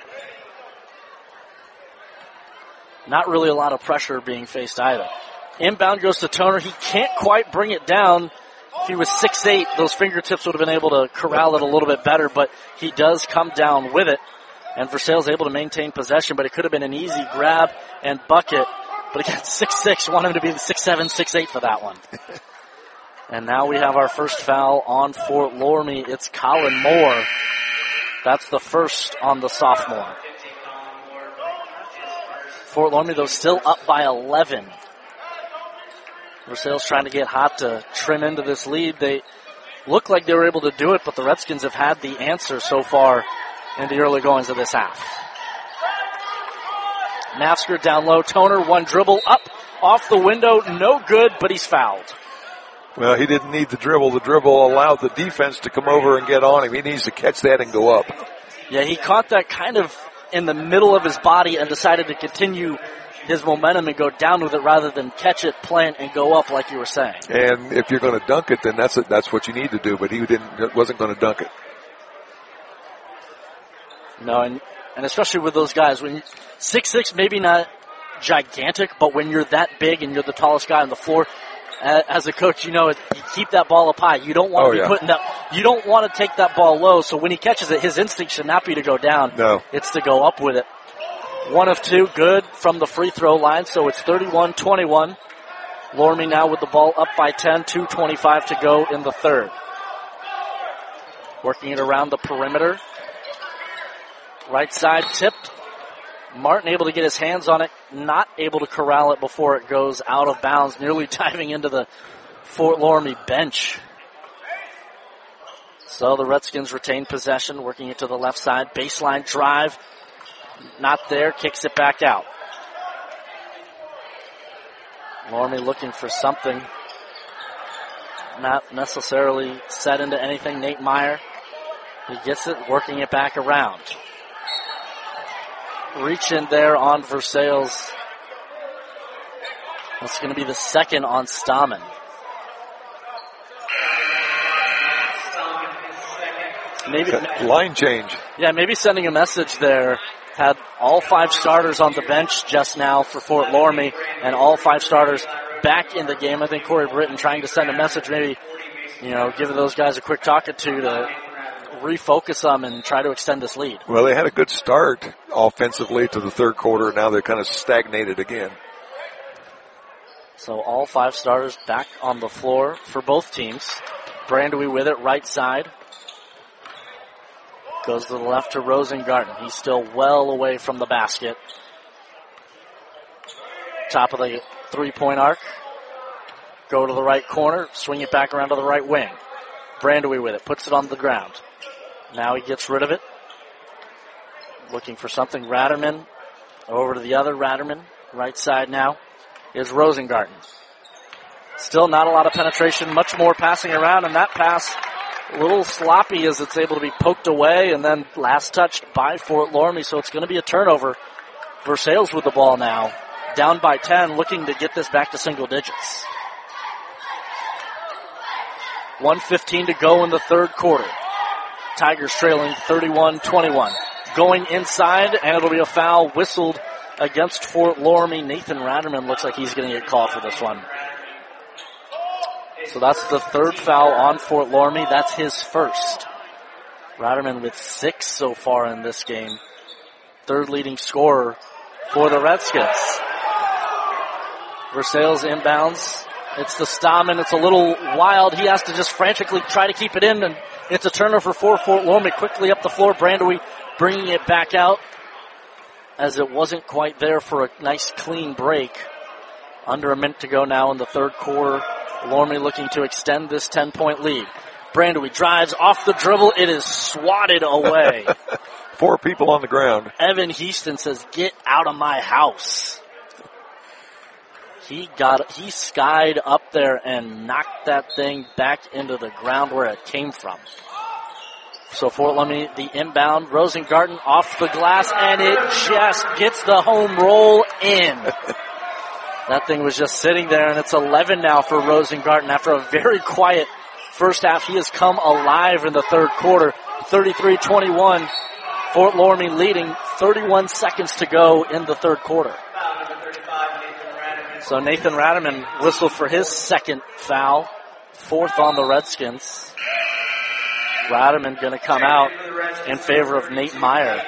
Not really a lot of pressure being faced either. Inbound goes to Toner. He can't quite bring it down. If he was 6'8", those fingertips would have been able to corral it a little bit better, but he does come down with it. And Versailles is able to maintain possession, but it could have been an easy grab and bucket. But again, 6'6", want him to be the 6'7", 6'8" for that one. And now we have our first foul on Fort Laramie. It's Colin Moore. That's the first on the sophomore. Fort Laramie, though, still up by 11. Versailles trying to get hot to trim into this lead. They look like they were able to do it, but the Redskins have had the answer so far in the early goings of this half. Nafsker down low. Toner, one dribble up off the window. No good, but he's fouled. Well, he didn't need the dribble. The dribble allowed the defense to come over and get on him. He needs to catch that and go up. Yeah, he caught that kind of in the middle of his body and decided to continue his momentum and go down with it rather than catch it, plant, and go up like you were saying. And if you're going to dunk it, then that's what you need to do. But he wasn't going to dunk it. No, and especially with those guys, when 6'6", maybe not gigantic, but when you're that big and you're the tallest guy on the floor, as a coach, you know, you keep that ball up high. You don't want to be putting that you don't want to take that ball low, so when he catches it, his instinct should not be to go down. No. It's to go up with it. 1 of 2, good from the free throw line, so it's 31-21. Loramie now with the ball up by 10, 2:25 to go in the third. Working it around the perimeter. Right side tipped. Martin able to get his hands on it, not able to corral it before it goes out of bounds, nearly diving into the Fort Loramie bench. So the Redskins retain possession, working it to the left side. Baseline drive, not there, kicks it back out. Loramie looking for something, not necessarily set into anything. Nate Meyer, he gets it, working it back around. Reach in there on Versailles. That's going to be the second on Stammen. Maybe line change. Yeah, maybe sending a message there. Had all 5 starters on the bench just now for Fort Loramie, and all 5 starters back in the game. I think Corey Britton trying to send a message, maybe, giving those guys a quick talking to refocus them and try to extend this lead. Well, they had a good start offensively to the third quarter. Now they're kind of stagnated again. So all 5 starters back on the floor for both teams. Brandewie with it, right side. Goes to the left to Rosengarten. He's still well away from the basket. Top of the three-point arc. Go to the right corner, swing it back around to the right wing. Brandewie with it, puts it on the ground. Now he gets rid of it. Looking for something. Ratterman over to the other. Ratterman, right side now, is Rosengarten. Still not a lot of penetration, much more passing around, and that pass a little sloppy as it's able to be poked away and then last touched by Fort Loramie, so it's going to be a turnover. Versailles with the ball now, down by 10, looking to get this back to single digits. 1:15 to go in the third quarter. Tigers trailing 31-21. Going inside, and it'll be a foul whistled against Fort Loramie. Nathan Ratterman looks like he's going to get called for this one. So that's the third foul on Fort Loramie. That's his first. Ratterman with 6 so far in this game. Third leading scorer for the Redskins. Versailles inbounds. It's the Stammen. It's a little wild. He has to just frantically try to keep it in, and it's a turnover for Fort Loramie. Quickly up the floor, Brandewie bringing it back out as it wasn't quite there for a nice clean break. Under a minute to go now in the third quarter. Loramie looking to extend this 10-point lead. Brandewie drives off the dribble. It is swatted away. 4 people on the ground. Evan Heaston says, "Get out of my house." He skied up there and knocked that thing back into the ground where it came from. So Fort Loramie, the inbound, Rosengarten off the glass, and it just gets the home roll in. That thing was just sitting there, and it's 11 now for Rosengarten. After a very quiet first half, he has come alive in the third quarter. 33-21, Fort Loramie leading, 31 seconds to go in the third quarter. So Nathan Ratterman whistled for his second foul, 4th on the Redskins. Ratterman going to come out in favor of Nate Meyer.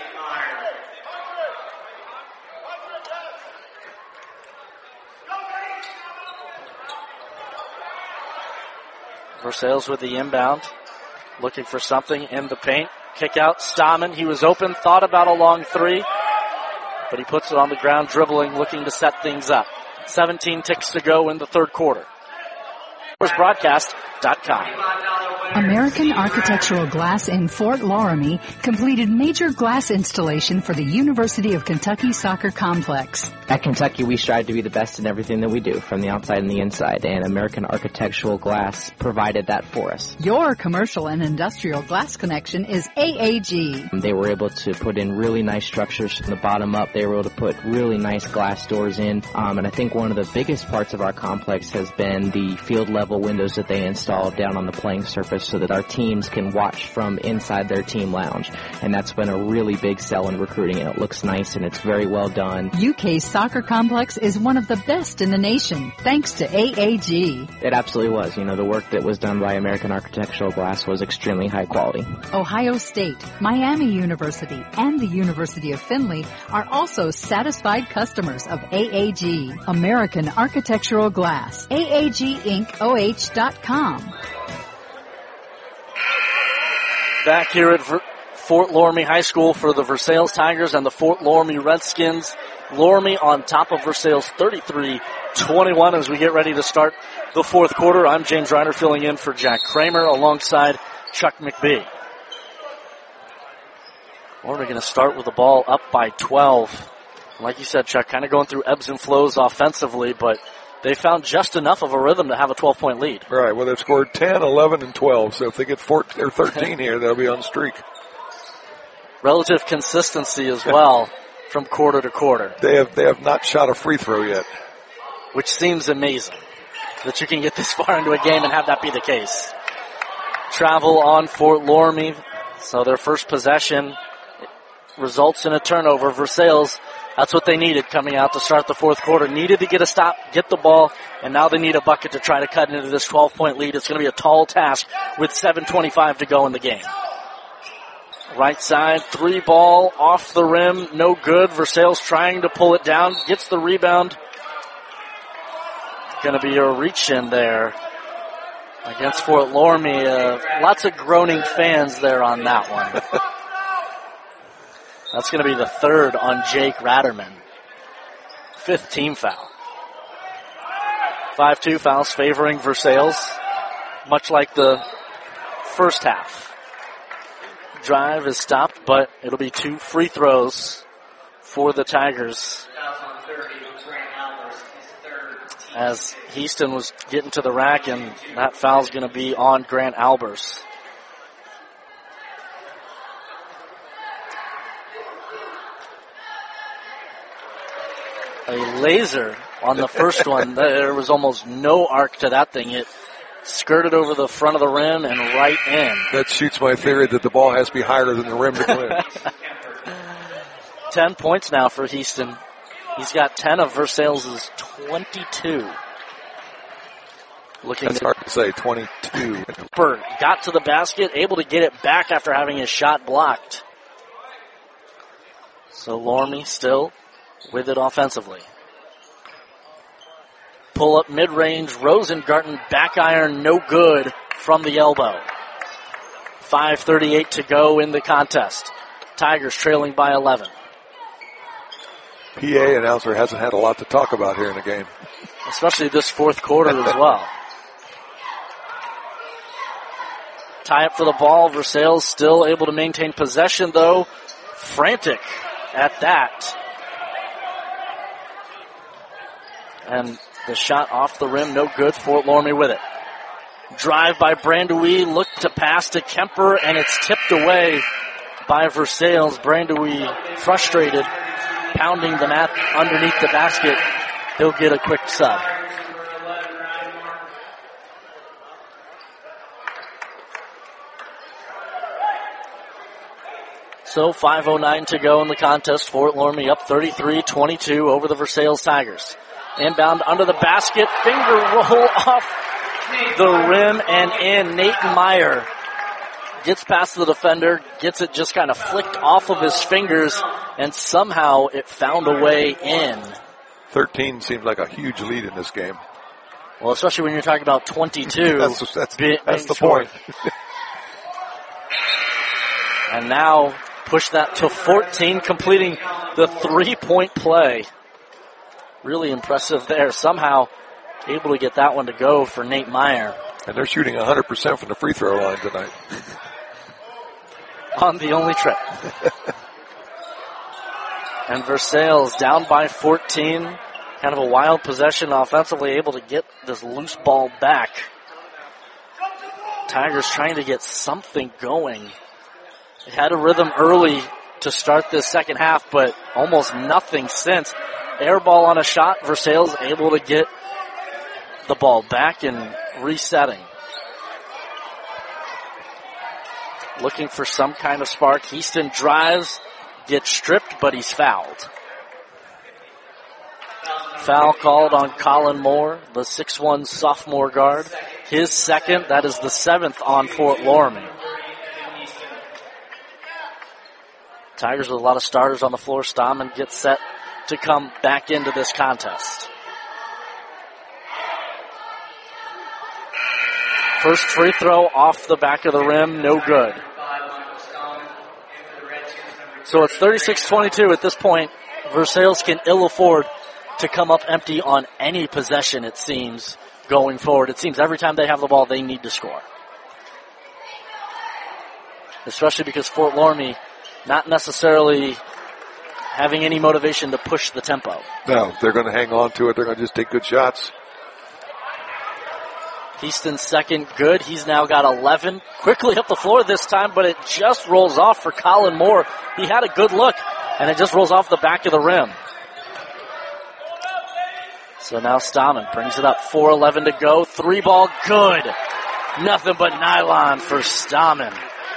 Versailles with the inbound, looking for something in the paint. Kick out, Stammen. He was open, thought about a long 3, but he puts it on the ground, dribbling, looking to set things up. 17 ticks to go in the third quarter. Broadcast.com. American Architectural Glass in Fort Loramie completed major glass installation for the University of Kentucky Soccer Complex. At Kentucky, we strive to be the best in everything that we do, from the outside and the inside, and American Architectural Glass provided that for us. Your commercial and industrial glass connection is AAG. They were able to put in really nice structures from the bottom up. They were able to put really nice glass doors in, and I think one of the biggest parts of our complex has been the field level windows that they installed installed down on the playing surface so that our teams can watch from inside their team lounge. And that's been a really big sell in recruiting, and it looks nice and it's very well done. UK's soccer complex is one of the best in the nation, thanks to AAG. It absolutely was. You know, the work that was done by American Architectural Glass was extremely high quality. Ohio State, Miami University, and the University of Findlay are also satisfied customers of AAG, American Architectural Glass. AAGIncOH.com. Back here at Fort Loramie High School for the Versailles Tigers and the Fort Loramie Redskins. Loramie on top of Versailles 33-21 as we get ready to start the fourth quarter. I'm James Ryder filling in for Jack Kramer alongside Chuck McBee. We're going to start with the ball up by 12. Like you said, Chuck, kind of going through ebbs and flows offensively, but they found just enough of a rhythm to have a 12-point lead. Right. Well, they've scored 10, 11, and 12. So if they get 14 or 13 here, they'll be on streak. Relative consistency as well from quarter to quarter. They have not shot a free throw yet. Which seems amazing that you can get this far into a game and have that be the case. Travel on Fort Loramie. So their first possession results in a turnover. Versailles, that's what they needed coming out to start the fourth quarter. Needed to get a stop, get the ball, and now they need a bucket to try to cut into this 12-point lead. It's going to be a tall task with 7:25 to go in the game. Right side, three ball off the rim, no good. Versailles trying to pull it down, gets the rebound. Going to be a reach in there against Fort Loramie. Lots of groaning fans there on that one. That's going to be the third on Jake Ratterman. Fifth team foul. 5-2 fouls favoring Versailles, much like the first half. Drive is stopped, but it'll be 2 free throws for the Tigers. As Houston was getting to the rack, and that foul's going to be on Grant Albers. A laser on the first one. There was almost no arc to that thing. It skirted over the front of the rim and right in. That shoots my theory that the ball has to be higher than the rim to go in. 10 points now for Houston. He's got 10 of Versailles' 22. That's hard to say, 22. Got to the basket, able to get it back after having his shot blocked. So Loramie still with it offensively. Pull up mid-range, Rosengarten back iron, no good from the elbow. 5:38 to go in the contest. Tigers trailing by 11. PA announcer hasn't had a lot to talk about here in the game. Especially this fourth quarter as well. Tie up for the ball. Versailles still able to maintain possession though. Frantic at that. And the shot off the rim, no good. Fort Loramie with it. Drive by Brandewie, look to pass to Kemper, and it's tipped away by Versailles. Brandewie frustrated, pounding the mat underneath the basket. He'll get a quick sub. So 5:09 to go in the contest. Fort Loramie up 33-22 over the Versailles Tigers. Inbound under the basket, finger roll off the rim and in. Nathan Meyer gets past the defender, gets it just kind of flicked off of his fingers, and somehow it found a way in. 13 seems like a huge lead in this game. Well, especially when you're talking about 22. that's the point. And now push that to 14, completing the 3-point play. Really impressive there. Somehow able to get that one to go for Nate Meyer. And they're shooting 100% from the free throw line tonight. On the only trip. And Versailles down by 14. Kind of a wild possession offensively, able to get this loose ball back. Tigers trying to get something going. They had a rhythm early to start this second half, but almost nothing since. Air ball on a shot. Versailles able to get the ball back and resetting. looking for some kind of spark. Houston drives, gets stripped, but he's fouled. Foul called on Colin Moore, the 6'1 sophomore guard. His second, that is the 7th on Fort Loramie. Tigers with a lot of starters on the floor. Stammen gets set to come back into this contest. First free throw off the back of the rim, no good. So it's 36-22 at this point. Versailles can ill afford to come up empty on any possession, it seems, going forward. It seems every time they have the ball, they need to score. Especially because Fort Loramie not necessarily having any motivation to push the tempo. No, they're going to hang on to it. They're going to just take good shots. Houston's second, good. He's now got 11. Quickly up the floor this time, but it just rolls off for Colin Moore. He had a good look, and it just rolls off the back of the rim. So now Stammen brings it up. 4:11 to go. 3-ball, good. Nothing but nylon for Stammen.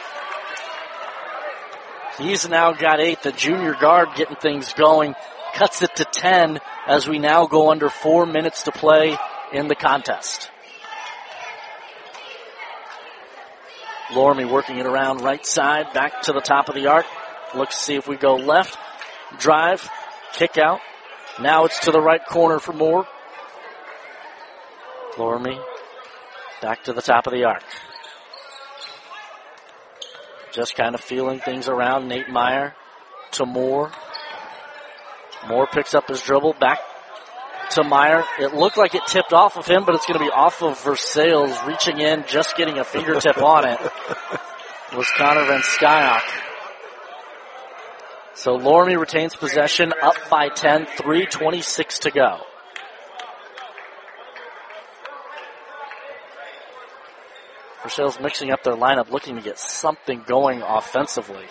He's now got 8. The junior guard getting things going. Cuts it to 10 as we now go under 4 minutes to play in the contest. Loramie working it around right side, back to the top of the arc. Looks to see if we go left. Drive, kick out. Now it's to the right corner for Moore. Loramie back to the top of the arc. Just kind of feeling things around. Nate Meyer to Moore. Moore picks up his dribble, back to Meyer. It looked like it tipped off of him, but it's going to be off of Versailles, reaching in, just getting a fingertip on it. It was Connor Van Skyok. So Loramie retains possession, up by 10, 3:26 to go. Versailles mixing up their lineup, looking to get something going offensively.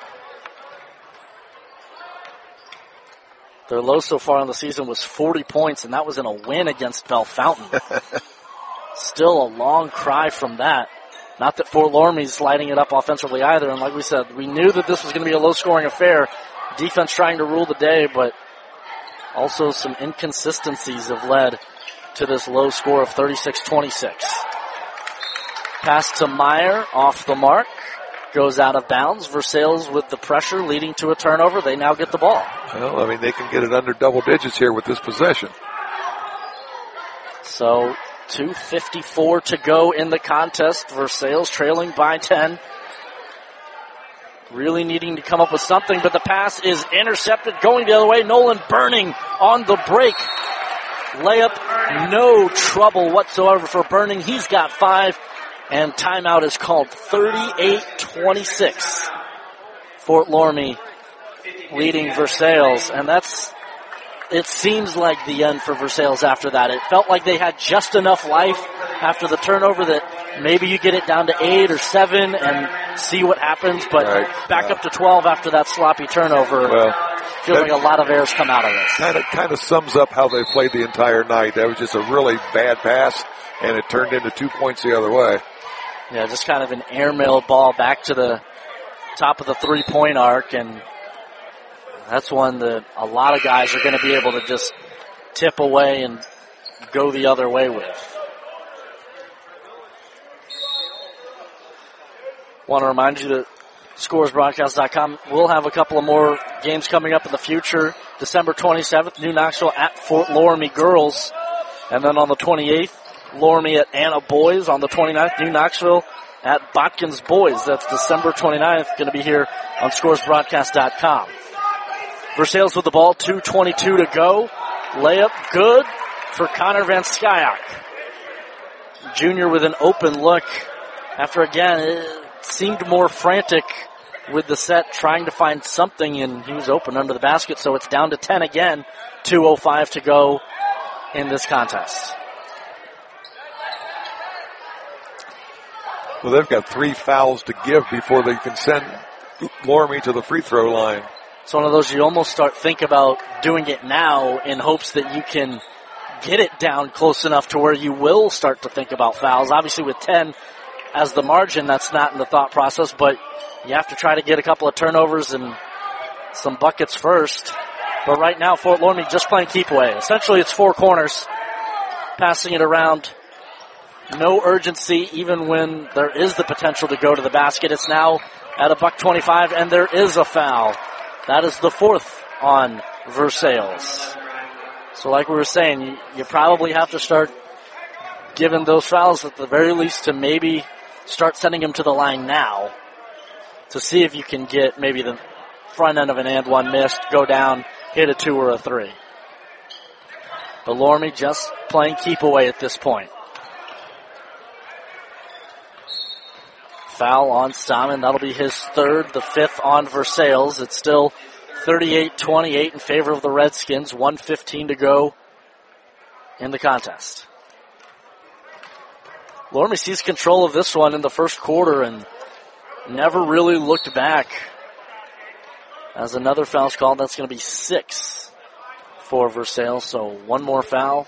Their low so far in the season was 40 points, and that was in a win against Bellefontaine. Still a long cry from that. Not that Fort Loramie's lighting it up offensively either, and like we said, we knew that this was going to be a low-scoring affair. Defense trying to rule the day, but also some inconsistencies have led to this low score of 36-26. Pass to Meyer, off the mark, goes out of bounds. Versailles with the pressure leading to a turnover. They now get the ball. Well, I mean, they can get it under double digits here with this possession. So 2:54 to go in the contest. Versailles trailing by 10. Really needing to come up with something, but the pass is intercepted. Going the other way, Nolan Burning on the break. Layup, no trouble whatsoever for Burning. He's got 5. And timeout is called. 38-26. Fort Loramie leading Versailles. And it seems like the end for Versailles after that. It felt like they had just enough life after the turnover that maybe you get it down to 8 or 7 and see what happens. But back up to 12 after that sloppy turnover. Well, feels like a lot of airs come out of this. Kind of sums up how they played the entire night. That was just a really bad pass, and it turned into 2 points the other way. Yeah, just kind of an airmail ball back to the top of the three-point arc, and that's one that a lot of guys are going to be able to just tip away and go the other way with. Want to remind you that scoresbroadcast.com will have a couple of more games coming up in the future. December 27th, New Knoxville at Fort Loramie girls, and then on the 28th, Loramie at Anna boys. On the 29th, New Knoxville at Botkins boys. That's December 29th. Going to be here on scoresbroadcast.com. Versailles with the ball, 2:22 to go. Layup good for Connor Van Skyok. Junior with an open look after, again, it seemed more frantic with the set, trying to find something, and he was open under the basket, so it's down to 10 again. 2:05 to go in this contest. Well, they've got 3 fouls to give before they can send Loramie to the free throw line. It's one of those you almost think about doing it now in hopes that you can get it down close enough to where you will start to think about fouls. Obviously with 10, as the margin, that's not in the thought process, but you have to try to get a couple of turnovers and some buckets first. But right now, Fort Loramie just playing keep away. Essentially, it's four corners, passing it around. No urgency, even when there is the potential to go to the basket. It's now at $1:25, and there is a foul. That is the fourth on Versailles. So like we were saying, you probably have to start giving those fouls at the very least to maybe start sending them to the line now to see if you can get maybe the front end of an and one missed, go down, hit a 2 or a 3. But Loramie just playing keep away at this point. Foul on Simon. That'll be his third, the fifth on Versailles. It's still 38-28 in favor of the Redskins. 1:15 to go in the contest. Loramie sees control of this one in the first quarter and never really looked back. As another foul's called, that's going to be 6 for Versailles, so one more foul.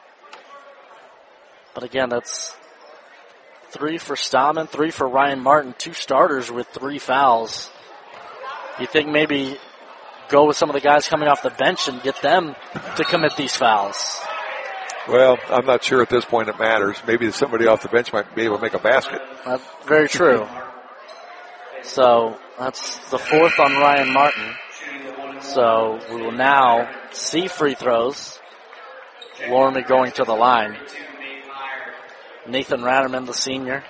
But again, that's 3 for Stahman, 3 for Ryan Martin, 2 starters with 3 fouls. You think maybe go with some of the guys coming off the bench and get them to commit these fouls? Well, I'm not sure at this point it matters. Maybe somebody off the bench might be able to make a basket. That's very true. So that's the fourth on Ryan Martin. So we will now see free throws. Loramie going to the line. Nathan Ratterman, the senior.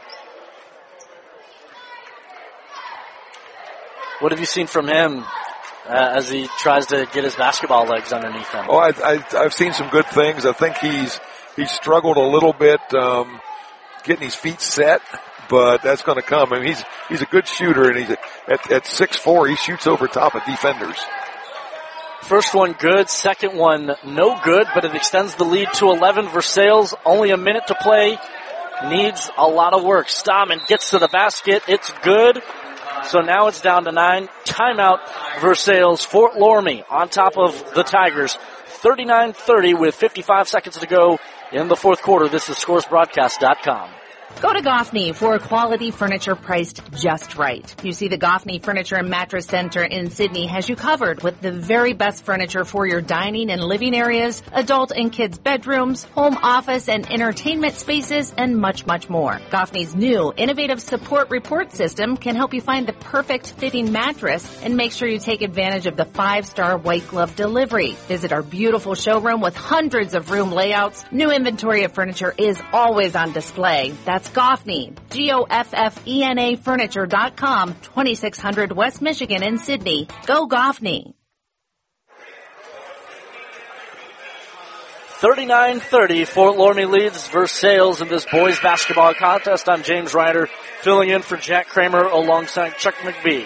What have you seen from him as he tries to get his basketball legs underneath him? Oh, I've seen some good things. I think he's struggled a little bit getting his feet set, but that's going to come. I mean, he's a good shooter, and he's at 6'4", he shoots over top of defenders. First one good, second one no good, but it extends the lead to 11. Versailles, only a minute to play, needs a lot of work. Stahman gets to the basket, it's good. So now it's down to 9. Timeout, Versailles. Fort Loramie on top of the Tigers. 39-30 with 55 seconds to go in the fourth quarter. This is ScoresBroadcast.com. Go to Goffney for quality furniture priced just right. You see, the Goffney Furniture and Mattress Center in Sydney has you covered with the very best furniture for your dining and living areas, adult and kids' bedrooms, home office and entertainment spaces, and much, much more. Goffney's new innovative support report system can help you find the perfect fitting mattress and make sure you take advantage of the 5-star white glove delivery. Visit our beautiful showroom with hundreds of room layouts. New inventory of furniture is always on display. That's Goffney, Goffena Furniture.com, 2600 West Michigan in Sydney. Go Goffney. 39-30, Fort Loramie leads Versailles in this boys basketball contest. I'm James Ryder, filling in for Jack Kramer alongside Chuck McBee.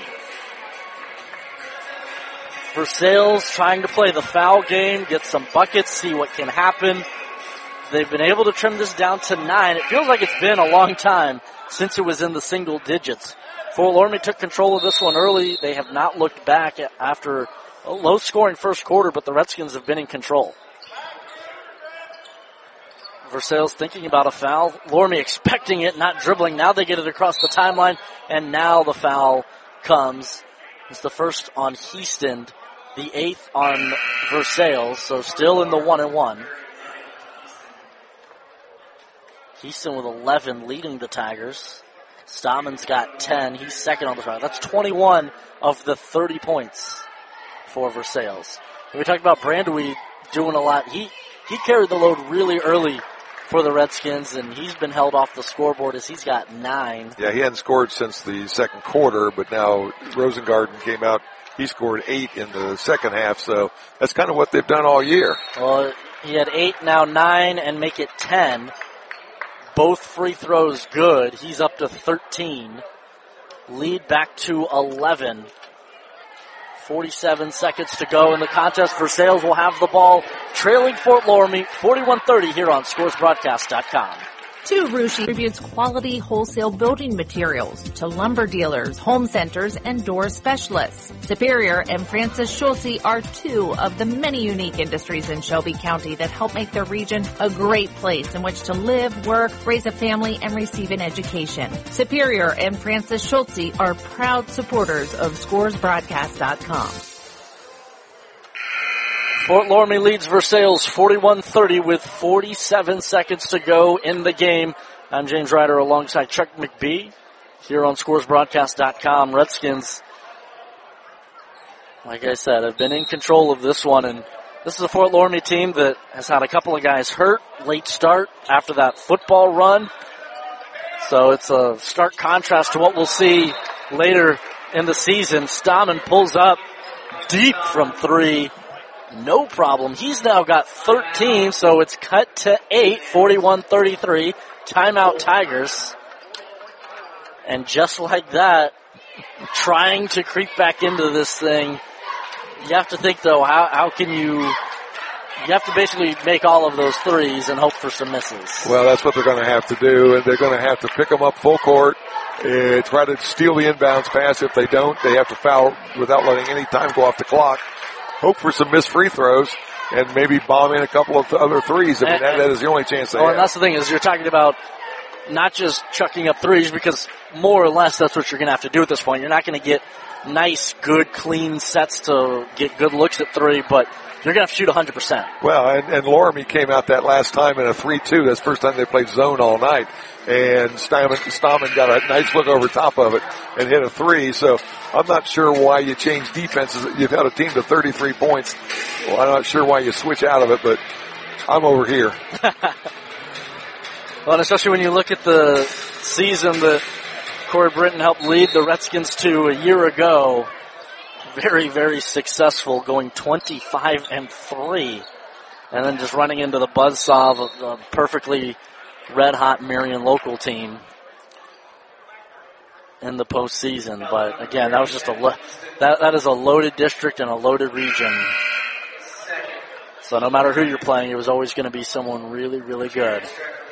Versailles trying to play the foul game, get some buckets, see what can happen. They've been able to trim this down to 9. It feels like it's been a long time since it was in the single digits. Fort Loramie took control of this one early. They have not looked back after a low-scoring first quarter, but the Redskins have been in control. Versailles thinking about a foul. Loramie expecting it, not dribbling. Now they get it across the timeline, and now the foul comes. It's the first on Heaston, the 8th on Versailles, so still in the 1-and-1. Heaston with 11 leading the Tigers. Stahman's got 10. He's second on the trial. That's 21 of the 30 points for Versailles. And we talked about Brandewie doing a lot. He carried the load really early for the Redskins, and he's been held off the scoreboard as he's got 9. Yeah, he hadn't scored since the second quarter, but now Rosengarten came out. He scored 8 in the second half, so that's kind of what they've done all year. Well, he had 8, now 9, and make it 10. Both free throws good. He's up to 13. Lead back to 11. 47 seconds to go in the contest. Versailles will have the ball, trailing Fort Loramie 41-30 here on ScoresBroadcast.com. 2 Russia distributes quality wholesale building materials to lumber dealers, home centers, and door specialists. Superior and Francis Schulze are 2 of the many unique industries in Shelby County that help make the region a great place in which to live, work, raise a family, and receive an education. Superior and Francis Schulze are proud supporters of ScoresBroadcast.com. Fort Loramie leads Versailles 41-30 with 47 seconds to go in the game. I'm James Ryder alongside Chuck McBee here on ScoresBroadcast.com. Redskins, like I said, have been in control of this one, and this is a Fort Loramie team that has had a couple of guys hurt, late start after that football run. So it's a stark contrast to what we'll see later in the season. Stammen pulls up deep from 3. No problem. He's now got 13, so it's cut to 8, 41-33. Timeout Tigers. And just like that, trying to creep back into this thing. You have to think, though, how can you have to basically make all of those threes and hope for some misses. Well, that's what they're going to have to do, and they're going to have to pick them up full court, try to steal the inbounds pass. If they don't, they have to foul without letting any time go off the clock. Hope for some missed free throws and maybe bomb in a couple of other threes. I mean, that is the only chance they have. And that's the thing is you're talking about not just chucking up threes, because more or less that's what you're going to have to do at this point. You're not going to get nice, good, clean sets to get good looks at 3, but you're going to have to shoot 100%. Well, and Loramie came out that last time in a 3-2. That's the first time they played zone all night. And Stammen got a nice look over top of it and hit a 3. So I'm not sure why you change defenses. You've had a team to 33 points. Well, I'm not sure why you switch out of it, but I'm over here. Well, and especially when you look at the season that Corey Britton helped lead the Redskins to a year ago. Very, very successful, going 25-3. And then just running into the buzzsaw of a perfectly red-hot Marion local team in the postseason. But again, that was just that is a loaded district and a loaded region. So no matter who you're playing, it was always going to be someone really, really good.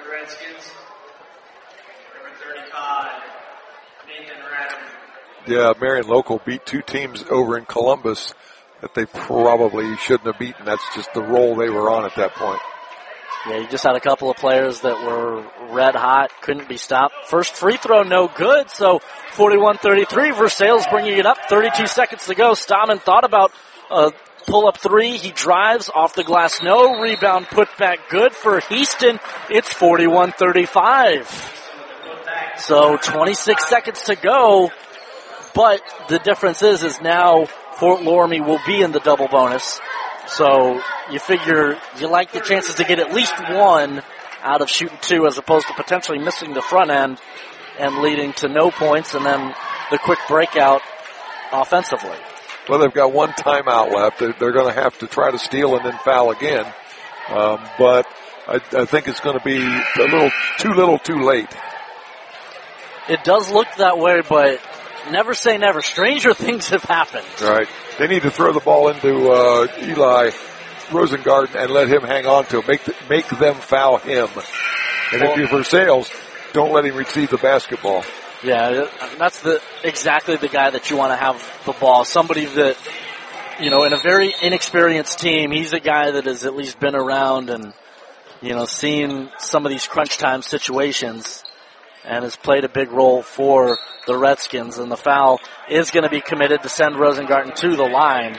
Yeah, Marion local beat 2 teams over in Columbus that they probably shouldn't have beaten. That's just the role they were on at that point. Yeah, you just had a couple of players that were red hot, couldn't be stopped. First free throw, no good, so 41-33. Versailles bringing it up, 32 seconds to go. Stammen thought about a pull-up 3. He drives off the glass, no. Rebound put back good for Houston. It's 41-35. So 26 seconds to go. But the difference is now Fort Loramie will be in the double bonus. So you figure you like the chances to get at least 1 out of shooting 2 as opposed to potentially missing the front end and leading to no points and then the quick breakout offensively. Well, they've got 1 timeout left. They're going to have to try to steal and then foul again. But I think it's going to be too little too late. It does look that way, but never say never. Stranger things have happened. Right. They need to throw the ball into Eli Rosengarten and let him hang on to it. Make them foul him. And if you're Versailles, don't let him receive the basketball. Yeah, that's exactly the guy that you want to have the ball. Somebody that, in a very inexperienced team, he's a guy that has at least been around and, seen some of these crunch time situations and has played a big role for the Redskins. And the foul is going to be committed to send Rosengarten to the line.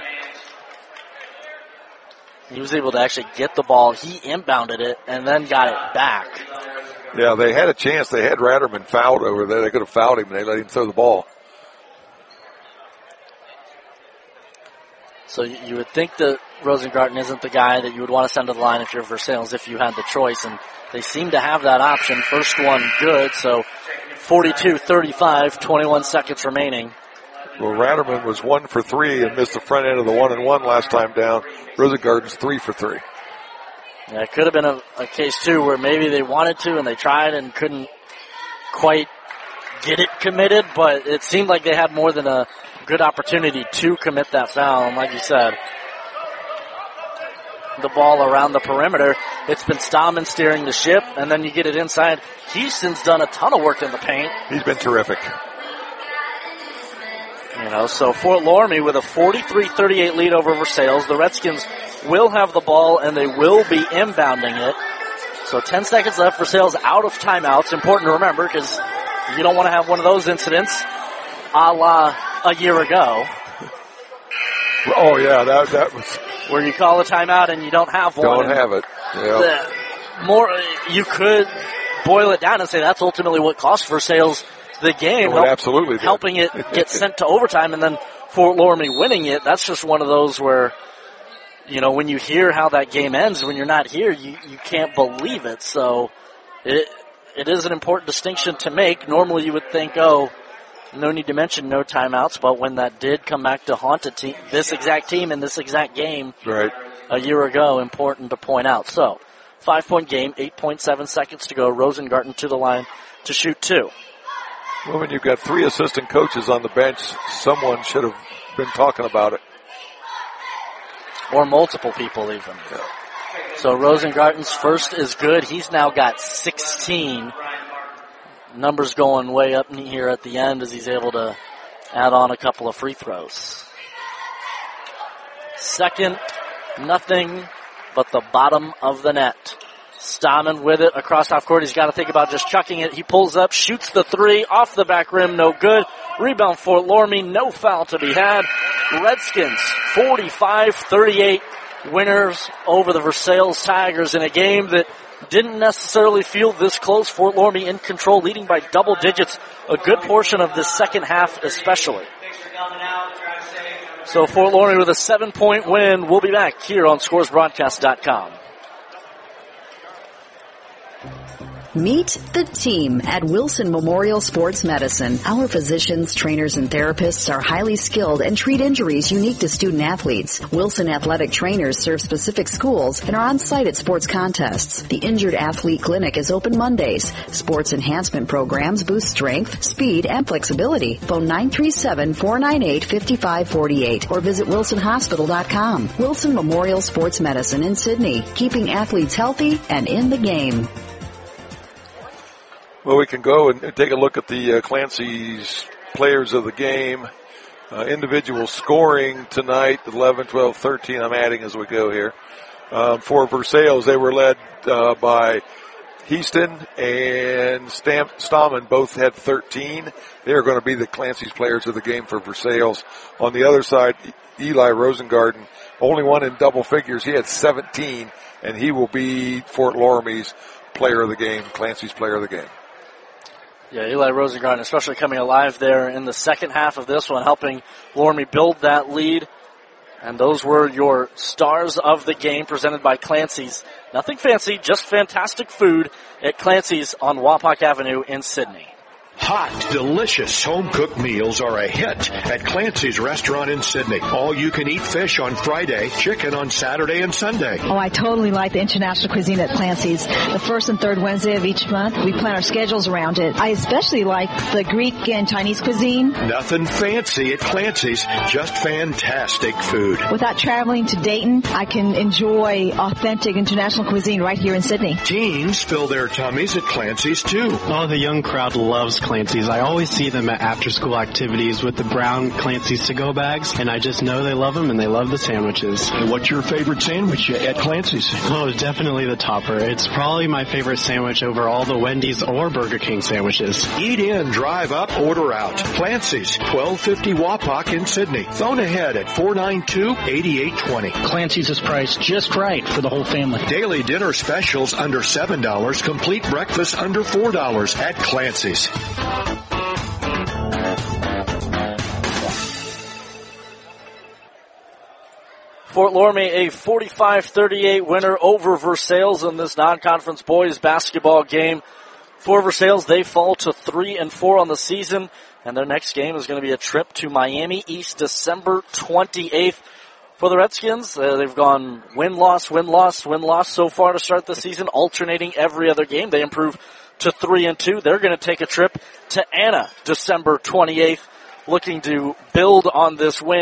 He was able to actually get the ball. He inbounded it and then got it back. Yeah, they had a chance. They had Ratterman fouled over there. They could have fouled him, and they let him throw the ball. So you would think that Rosengarten isn't the guy that you would want to send to the line if you're Versailles, if you had the choice, and they seem to have that option. First one good, so 42-35, 21 seconds remaining. Well, Ratterman was 1 for 3 and missed the front end of the 1-and-1 last time down. Rosengarten's 3 for 3. Yeah, it could have been a case, too, where maybe they wanted to and they tried and couldn't quite get it committed, but it seemed like they had more than a good opportunity to commit that foul. And like you said, the ball around the perimeter. It's been Stammen steering the ship, and then you get it inside. Houston's done a ton of work in the paint. He's been terrific. So Fort Loramie with a 43-38 lead over Versailles. The Redskins will have the ball, and they will be inbounding it. So 10 seconds left. Versailles out of timeouts. Important to remember because you don't want to have one of those incidents a la a year ago. Oh, yeah, that was... Where you call a timeout and you don't have one. Don't have it. Yeah. You could boil it down and say that's ultimately what cost Versailles the game. Oh, absolutely did. Helping it get sent to overtime and then Fort Loramie winning it. That's just one of those where, when you hear how that game ends, when you're not here, you can't believe it. So it is an important distinction to make. Normally you would think, no need to mention no timeouts, but when that did come back to haunt this exact team in this exact game a year ago, important to point out. So, 5-point game, 8.7 seconds to go. Rosengarten to the line to shoot 2. Well, when you've got 3 assistant coaches on the bench, someone should have been talking about it. Or multiple people even. Yeah. So Rosengarten's first is good. He's now got 16. Numbers going way up here at the end as he's able to add on a couple of free throws. Second, nothing but the bottom of the net. Stammen with it across half court. He's got to think about just chucking it. He pulls up, shoots the 3 off the back rim, no good. Rebound Fort Loramie, no foul to be had. Redskins 45-38 winners over the Versailles Tigers in a game that didn't necessarily feel this close. Fort Loramie in control, leading by double digits a good portion of the second half especially. So Fort Loramie with a 7-point win. We'll be back here on ScoresBroadcast.com. Meet the team at Wilson Memorial Sports Medicine. Our physicians, trainers, and therapists are highly skilled and treat injuries unique to student athletes. Wilson athletic trainers serve specific schools and are on site at sports contests. The Injured Athlete Clinic is open Mondays. Sports enhancement programs boost strength, speed, and flexibility. Phone 937-498-5548 or visit wilsonhospital.com. Wilson Memorial Sports Medicine in Sydney, keeping athletes healthy and in the game. Well, we can go and take a look at the Clancy's players of the game. Individual scoring tonight, 11, 12, 13. I'm adding as we go here. For Versailles, they were led by Houston and Stammen. Both had 13. They are going to be the Clancy's players of the game for Versailles. On the other side, Eli Rosengarten, only one in double figures. He had 17, and he will be Fort Loramie's player of the game, Clancy's player of the game. Yeah, Eli Rosengarten especially coming alive there in the second half of this one, helping Loramie build that lead. And those were your stars of the game presented by Clancy's. Nothing fancy, just fantastic food at Clancy's on Wapak Avenue in Sydney. Hot, delicious home-cooked meals are a hit at Clancy's Restaurant in Sydney. All-you-can-eat fish on Friday, chicken on Saturday and Sunday. Oh, I totally like the international cuisine at Clancy's. The first and third Wednesday of each month, we plan our schedules around it. I especially like the Greek and Chinese cuisine. Nothing fancy at Clancy's, just fantastic food. Without traveling to Dayton, I can enjoy authentic international cuisine right here in Sydney. Teens fill their tummies at Clancy's, too. Oh, the young crowd loves Clancy's. I always see them at after-school activities with the brown Clancy's to-go bags, and I just know they love them and they love the sandwiches. And what's your favorite sandwich at Clancy's? Oh, definitely the topper. It's probably my favorite sandwich over all the Wendy's or Burger King sandwiches. Eat in, drive up, order out. Clancy's, 1250 Wapak in Sydney. Phone ahead at 492-8820. Clancy's is priced just right for the whole family. Daily dinner specials under $7, complete breakfast under $4 at Clancy's. Fort Loramie, a 45-38 winner over Versailles in this non-conference boys basketball game. For Versailles, they fall to 3-4 on the season, and their next game is going to be a trip to Miami East December 28th. For the Redskins, they've gone win-loss, win-loss, win-loss so far to start the season, alternating every other game. They improve to 3-2. They're going to take a trip to Anna December 28th, looking to build on this win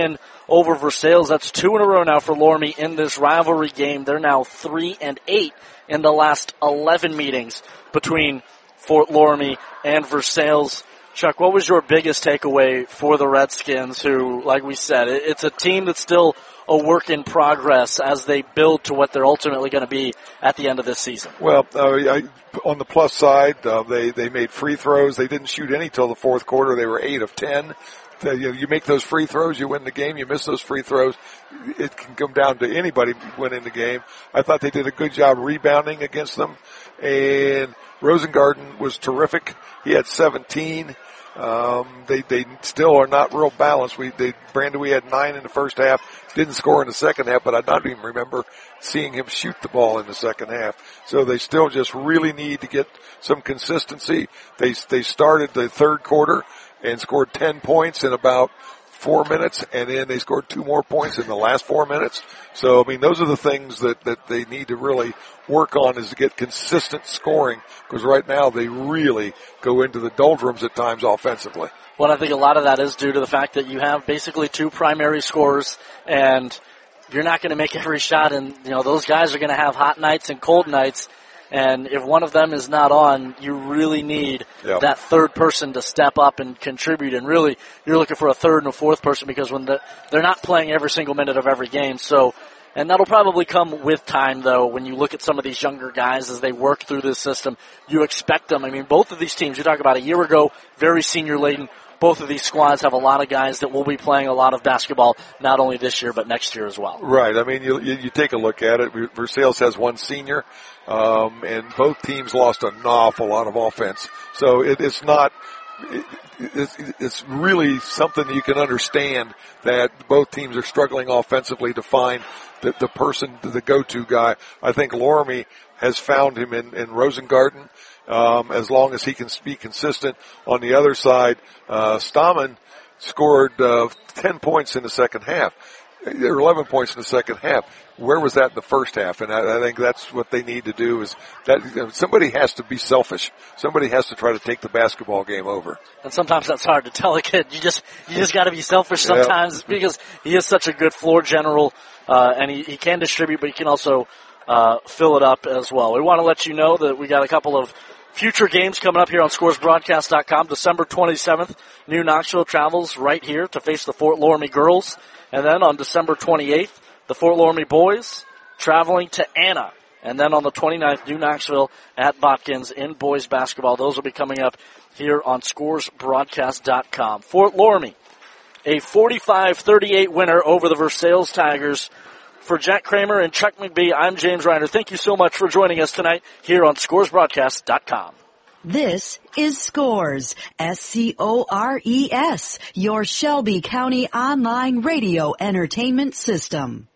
over Versailles. That's 2 in a row now for Loramie in this rivalry game. They're now 3-8 in the last 11 meetings between Fort Loramie and Versailles. Chuck, what was your biggest takeaway for the Redskins, who, like we said, it's a team that's still a work in progress as they build to what they're ultimately going to be at the end of this season? Well, on the plus side, they made free throws. They didn't shoot any till the fourth quarter. They were 8 of 10. You make those free throws, you win the game. You miss those free throws, it can come down to anybody winning the game. I thought they did a good job rebounding against them. And Rosengarten was terrific. He had 17. They still are not real balanced. We had 9 in the first half, didn't score in the second half, but I don't even remember seeing him shoot the ball in the second half. So they still just really need to get some consistency. They started the third quarter and scored 10 points in about 4 minutes, and then they scored 2 more points in the last 4 minutes. So, I mean, those are the things that they need to really work on, is to get consistent scoring, because right now they really go into the doldrums at times offensively. Well, I think a lot of that is due to the fact that you have basically 2 primary scorers, and you're not going to make every shot, and, those guys are going to have hot nights and cold nights. And if one of them is not on, you really need that third person to step up and contribute. And really, you're looking for a third and a fourth person, because when they're not playing every single minute of every game. So, and that'll probably come with time, though. When you look at some of these younger guys as they work through this system, you expect them. I mean, both of these teams, you talk about a year ago, very senior laden. Both of these squads have a lot of guys that will be playing a lot of basketball, not only this year, but next year as well. Right. I mean, you take a look at it. Versailles has 1 senior, and both teams lost an awful lot of offense. So it's really something that you can understand, that both teams are struggling offensively to find the person, the go-to guy. I think Loramie has found him in Rosengarten. As long as he can be consistent. On the other side, Stammen scored 10 points in the second half. There were 11 points in the second half. Where was that in the first half? And I think that's what they need to do, is that somebody has to be selfish. Somebody has to try to take the basketball game over. And sometimes that's hard to tell a kid. You just got to be selfish sometimes, because he is such a good floor general, and he can distribute, but he can also fill it up as well. We want to let you know that we got a couple of future games coming up here on ScoresBroadcast.com. December 27th, New Knoxville travels right here to face the Fort Loramie girls. And then on December 28th, the Fort Loramie boys traveling to Anna. And then on the 29th, New Knoxville at Botkins in boys basketball. Those will be coming up here on ScoresBroadcast.com. Fort Loramie, a 45-38 winner over the Versailles Tigers. For Jack Kramer and Chuck McBee, I'm James Reiner. Thank you so much for joining us tonight here on ScoresBroadcast.com. This is Scores, SCORES, your Shelby County online radio entertainment system.